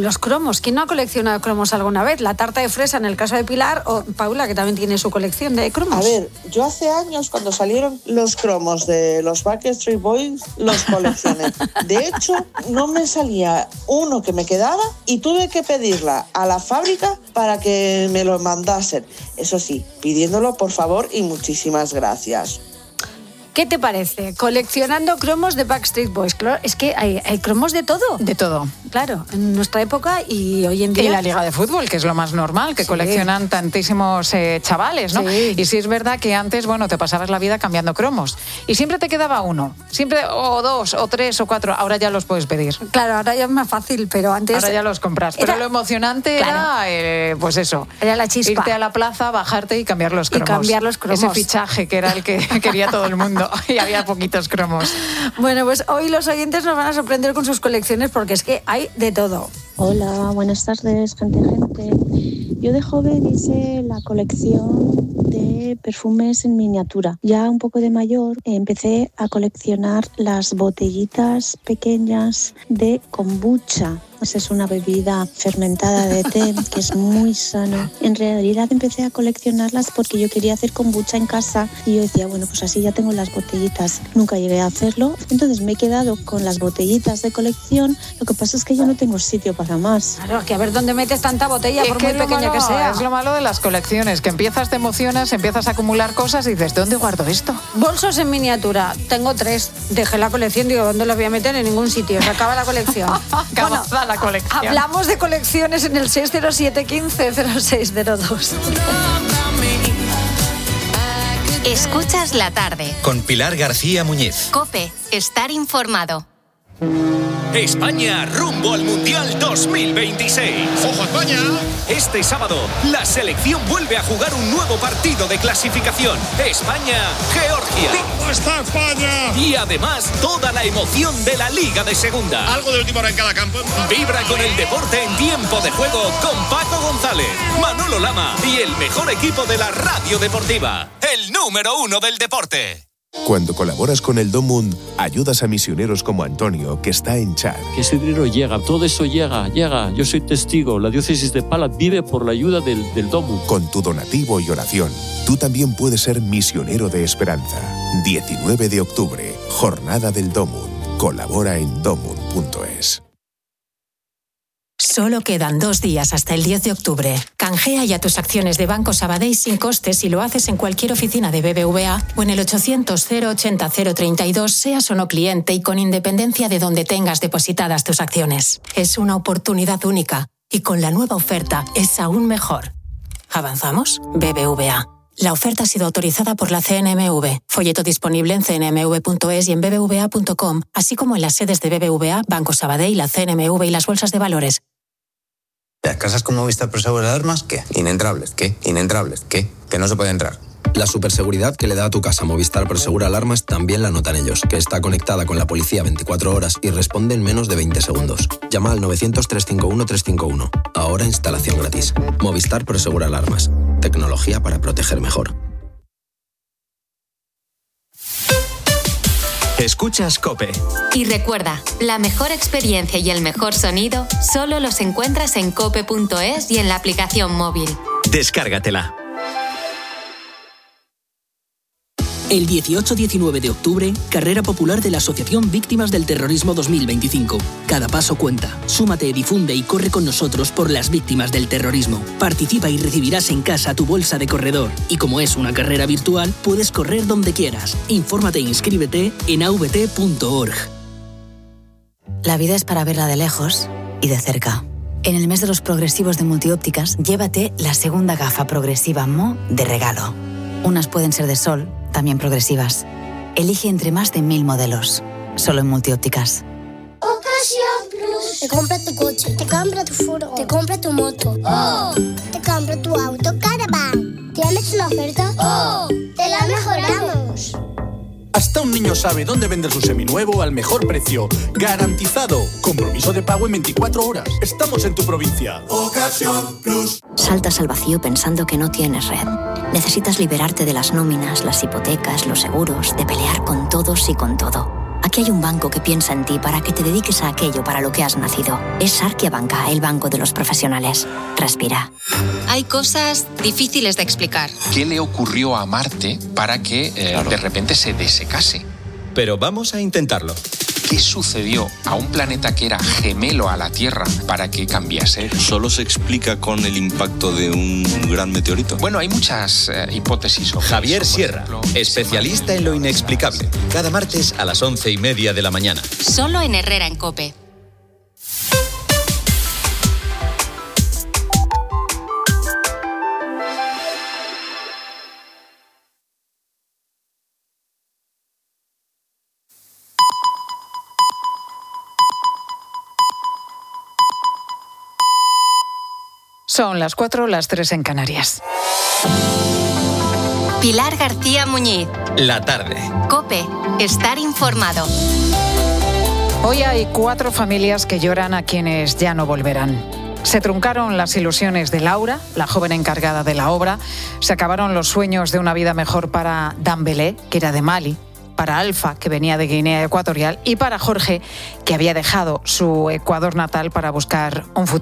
cromos. ¿Quién no ha coleccionado cromos alguna vez? La tarta de fresa en el caso de Pilar, o Paula, que también tiene su colección de cromos. A ver, yo hace años, cuando salieron los cromos de los Backstreet Boys, los coleccioné. De hecho, no me salía uno que me quedaba y tuve que pedirla a la fábrica para que me lo mandasen. Eso sí, pidiéndolo por favor y muchísimas gracias. ¿Qué te parece? Coleccionando cromos de Backstreet Boys. Claro, es que hay, hay cromos de todo. De todo. Claro, en nuestra época y hoy en día. Y la Liga de Fútbol, que es lo más normal, que sí. coleccionan tantísimos eh, chavales, ¿no? Sí. Y sí es verdad que antes, bueno, te pasabas la vida cambiando cromos. Y siempre te quedaba uno. Siempre, o dos, o tres, o cuatro. Ahora ya los puedes pedir. Claro, ahora ya es más fácil, pero antes. Ahora ya los compras. Era... Pero lo emocionante claro. era, eh, pues eso. Era la chispa. Irte a la plaza, bajarte y cambiar los cromos. Y cambiar los cromos. Ese fichaje que era el que quería todo el mundo. Y había poquitos cromos. Bueno, pues hoy los oyentes nos van a sorprender con sus colecciones porque es que hay de todo. Hola, buenas tardes, gente, gente. Yo de joven hice la colección de perfumes en miniatura. Ya un poco de mayor empecé a coleccionar las botellitas pequeñas de kombucha. Es una bebida fermentada de té que es muy sana. En realidad empecé a coleccionarlas porque yo quería hacer kombucha en casa y yo decía, bueno, pues así ya tengo las botellitas. Nunca llegué a hacerlo, entonces me he quedado con las botellitas de colección. Lo que pasa es que yo no tengo sitio para más. Claro, que a ver dónde metes tanta botella, por muy pequeña que sea. Es lo malo de las colecciones, que empiezas, te emocionas, empiezas a acumular cosas y dices, ¿dónde guardo esto? Bolsos en miniatura, tengo tres. Dejé la colección, digo, ¿dónde los voy a meter? En ningún sitio, se acaba la colección. Bueno, la colección. Hablamos de colecciones en el seis cero siete, quince cero seis cero dos. Escuchas la tarde. Con Pilar García Muñiz. COPE, estar informado. España rumbo al Mundial dos mil veintiséis. ¡Ojo España! Este sábado, la selección vuelve a jugar un nuevo partido de clasificación. España-Georgia. ¿Cómo está España? Y además, toda la emoción de la Liga de Segunda. Algo de última hora en cada campo. Vibra con el deporte en tiempo de juego con Paco González, Manolo Lama y el mejor equipo de la radio deportiva. El número uno del deporte. Cuando colaboras con el Domund, ayudas a misioneros como Antonio, que está en Chad. Que ese dinero llega, todo eso llega, llega. Yo soy testigo, la diócesis de Pala vive por la ayuda del, del Domund. Con tu donativo y oración, tú también puedes ser misionero de esperanza. diecinueve de octubre, Jornada del Domund. Colabora en domund punto es. Solo quedan dos días hasta el diez de octubre. Canjea ya tus acciones de Banco Sabadell sin costes y lo haces en cualquier oficina de B B V A o en el ochocientos cero ochenta cero treinta y dos, seas o no cliente y con independencia de donde tengas depositadas tus acciones. Es una oportunidad única y con la nueva oferta es aún mejor. ¿Avanzamos? B B V A. La oferta ha sido autorizada por la C N M V. Folleto disponible en c n m v punto es y en b b v a punto com, así como en las sedes de B B V A, Banco Sabadell, la C N M V y las bolsas de valores. ¿Las casas con Movistar Prosegur Alarmas? ¿Qué? Inentrables. ¿Qué? Inentrables. ¿Qué? Que no se puede entrar. La superseguridad que le da a tu casa Movistar Prosegur Alarmas también la notan ellos, que está conectada con la policía veinticuatro horas y responde en menos de veinte segundos. Llama al novecientos, trescientos cincuenta y uno, trescientos cincuenta y uno. Ahora instalación gratis. Movistar Prosegur Alarmas. Tecnología para proteger mejor. Escuchas COPE. Y recuerda, la mejor experiencia y el mejor sonido solo los encuentras en cope punto es y en la aplicación móvil. Descárgatela. El dieciocho diecinueve de octubre, carrera popular de la Asociación Víctimas del Terrorismo dos mil veinticinco. Cada paso cuenta. Súmate, difunde y corre con nosotros por las víctimas del terrorismo. Participa y recibirás en casa tu bolsa de corredor. Y como es una carrera virtual, puedes correr donde quieras. Infórmate e inscríbete en a v t punto org. La vida es para verla de lejos y de cerca. En el mes de los progresivos de Multiópticas, llévate la segunda gafa progresiva M O de regalo. Unas pueden ser de sol, también progresivas. Elige entre más de mil modelos. Solo en Multiópticas. Ocasión Plus. Te compra tu coche, te compra tu furgo, te compra tu moto. ¡Oh! Te compra tu auto Caravan. ¿Tienes una oferta? ¡Oh! ¡Te la mejoramos! Hasta un niño sabe dónde vender su seminuevo al mejor precio. ¡Garantizado! Compromiso de pago en veinticuatro horas. Estamos en tu provincia. Ocasión Plus. Saltas al vacío pensando que no tienes red. Necesitas liberarte de las nóminas, las hipotecas, los seguros, de pelear con todos y con todo. Aquí hay un banco que piensa en ti para que te dediques a aquello para lo que has nacido. Es Sarkia Banca, el banco de los profesionales. Respira. Hay cosas difíciles de explicar. ¿Qué le ocurrió a Marte para que eh, claro. de repente se desecase? Pero vamos a intentarlo. ¿Qué sucedió a un planeta que era gemelo a la Tierra para que cambiase? ¿Solo se explica con el impacto de un gran meteorito? Bueno, hay muchas eh, hipótesis sobre Javier eso. Sierra, ejemplo, especialista en lo inexplicable. Cada martes a las once y media de la mañana. Solo en Herrera en COPE. Son las cuatro, las tres en Canarias. Pilar García Muñiz. La tarde. COPE. Estar informado. Hoy hay cuatro familias que lloran a quienes ya no volverán. Se truncaron las ilusiones de Laura, la joven encargada de la obra. Se acabaron los sueños de una vida mejor para Dambelé, que era de Mali, para Alfa, que venía de Guinea Ecuatorial, y para Jorge, que había dejado su Ecuador natal para buscar un futuro.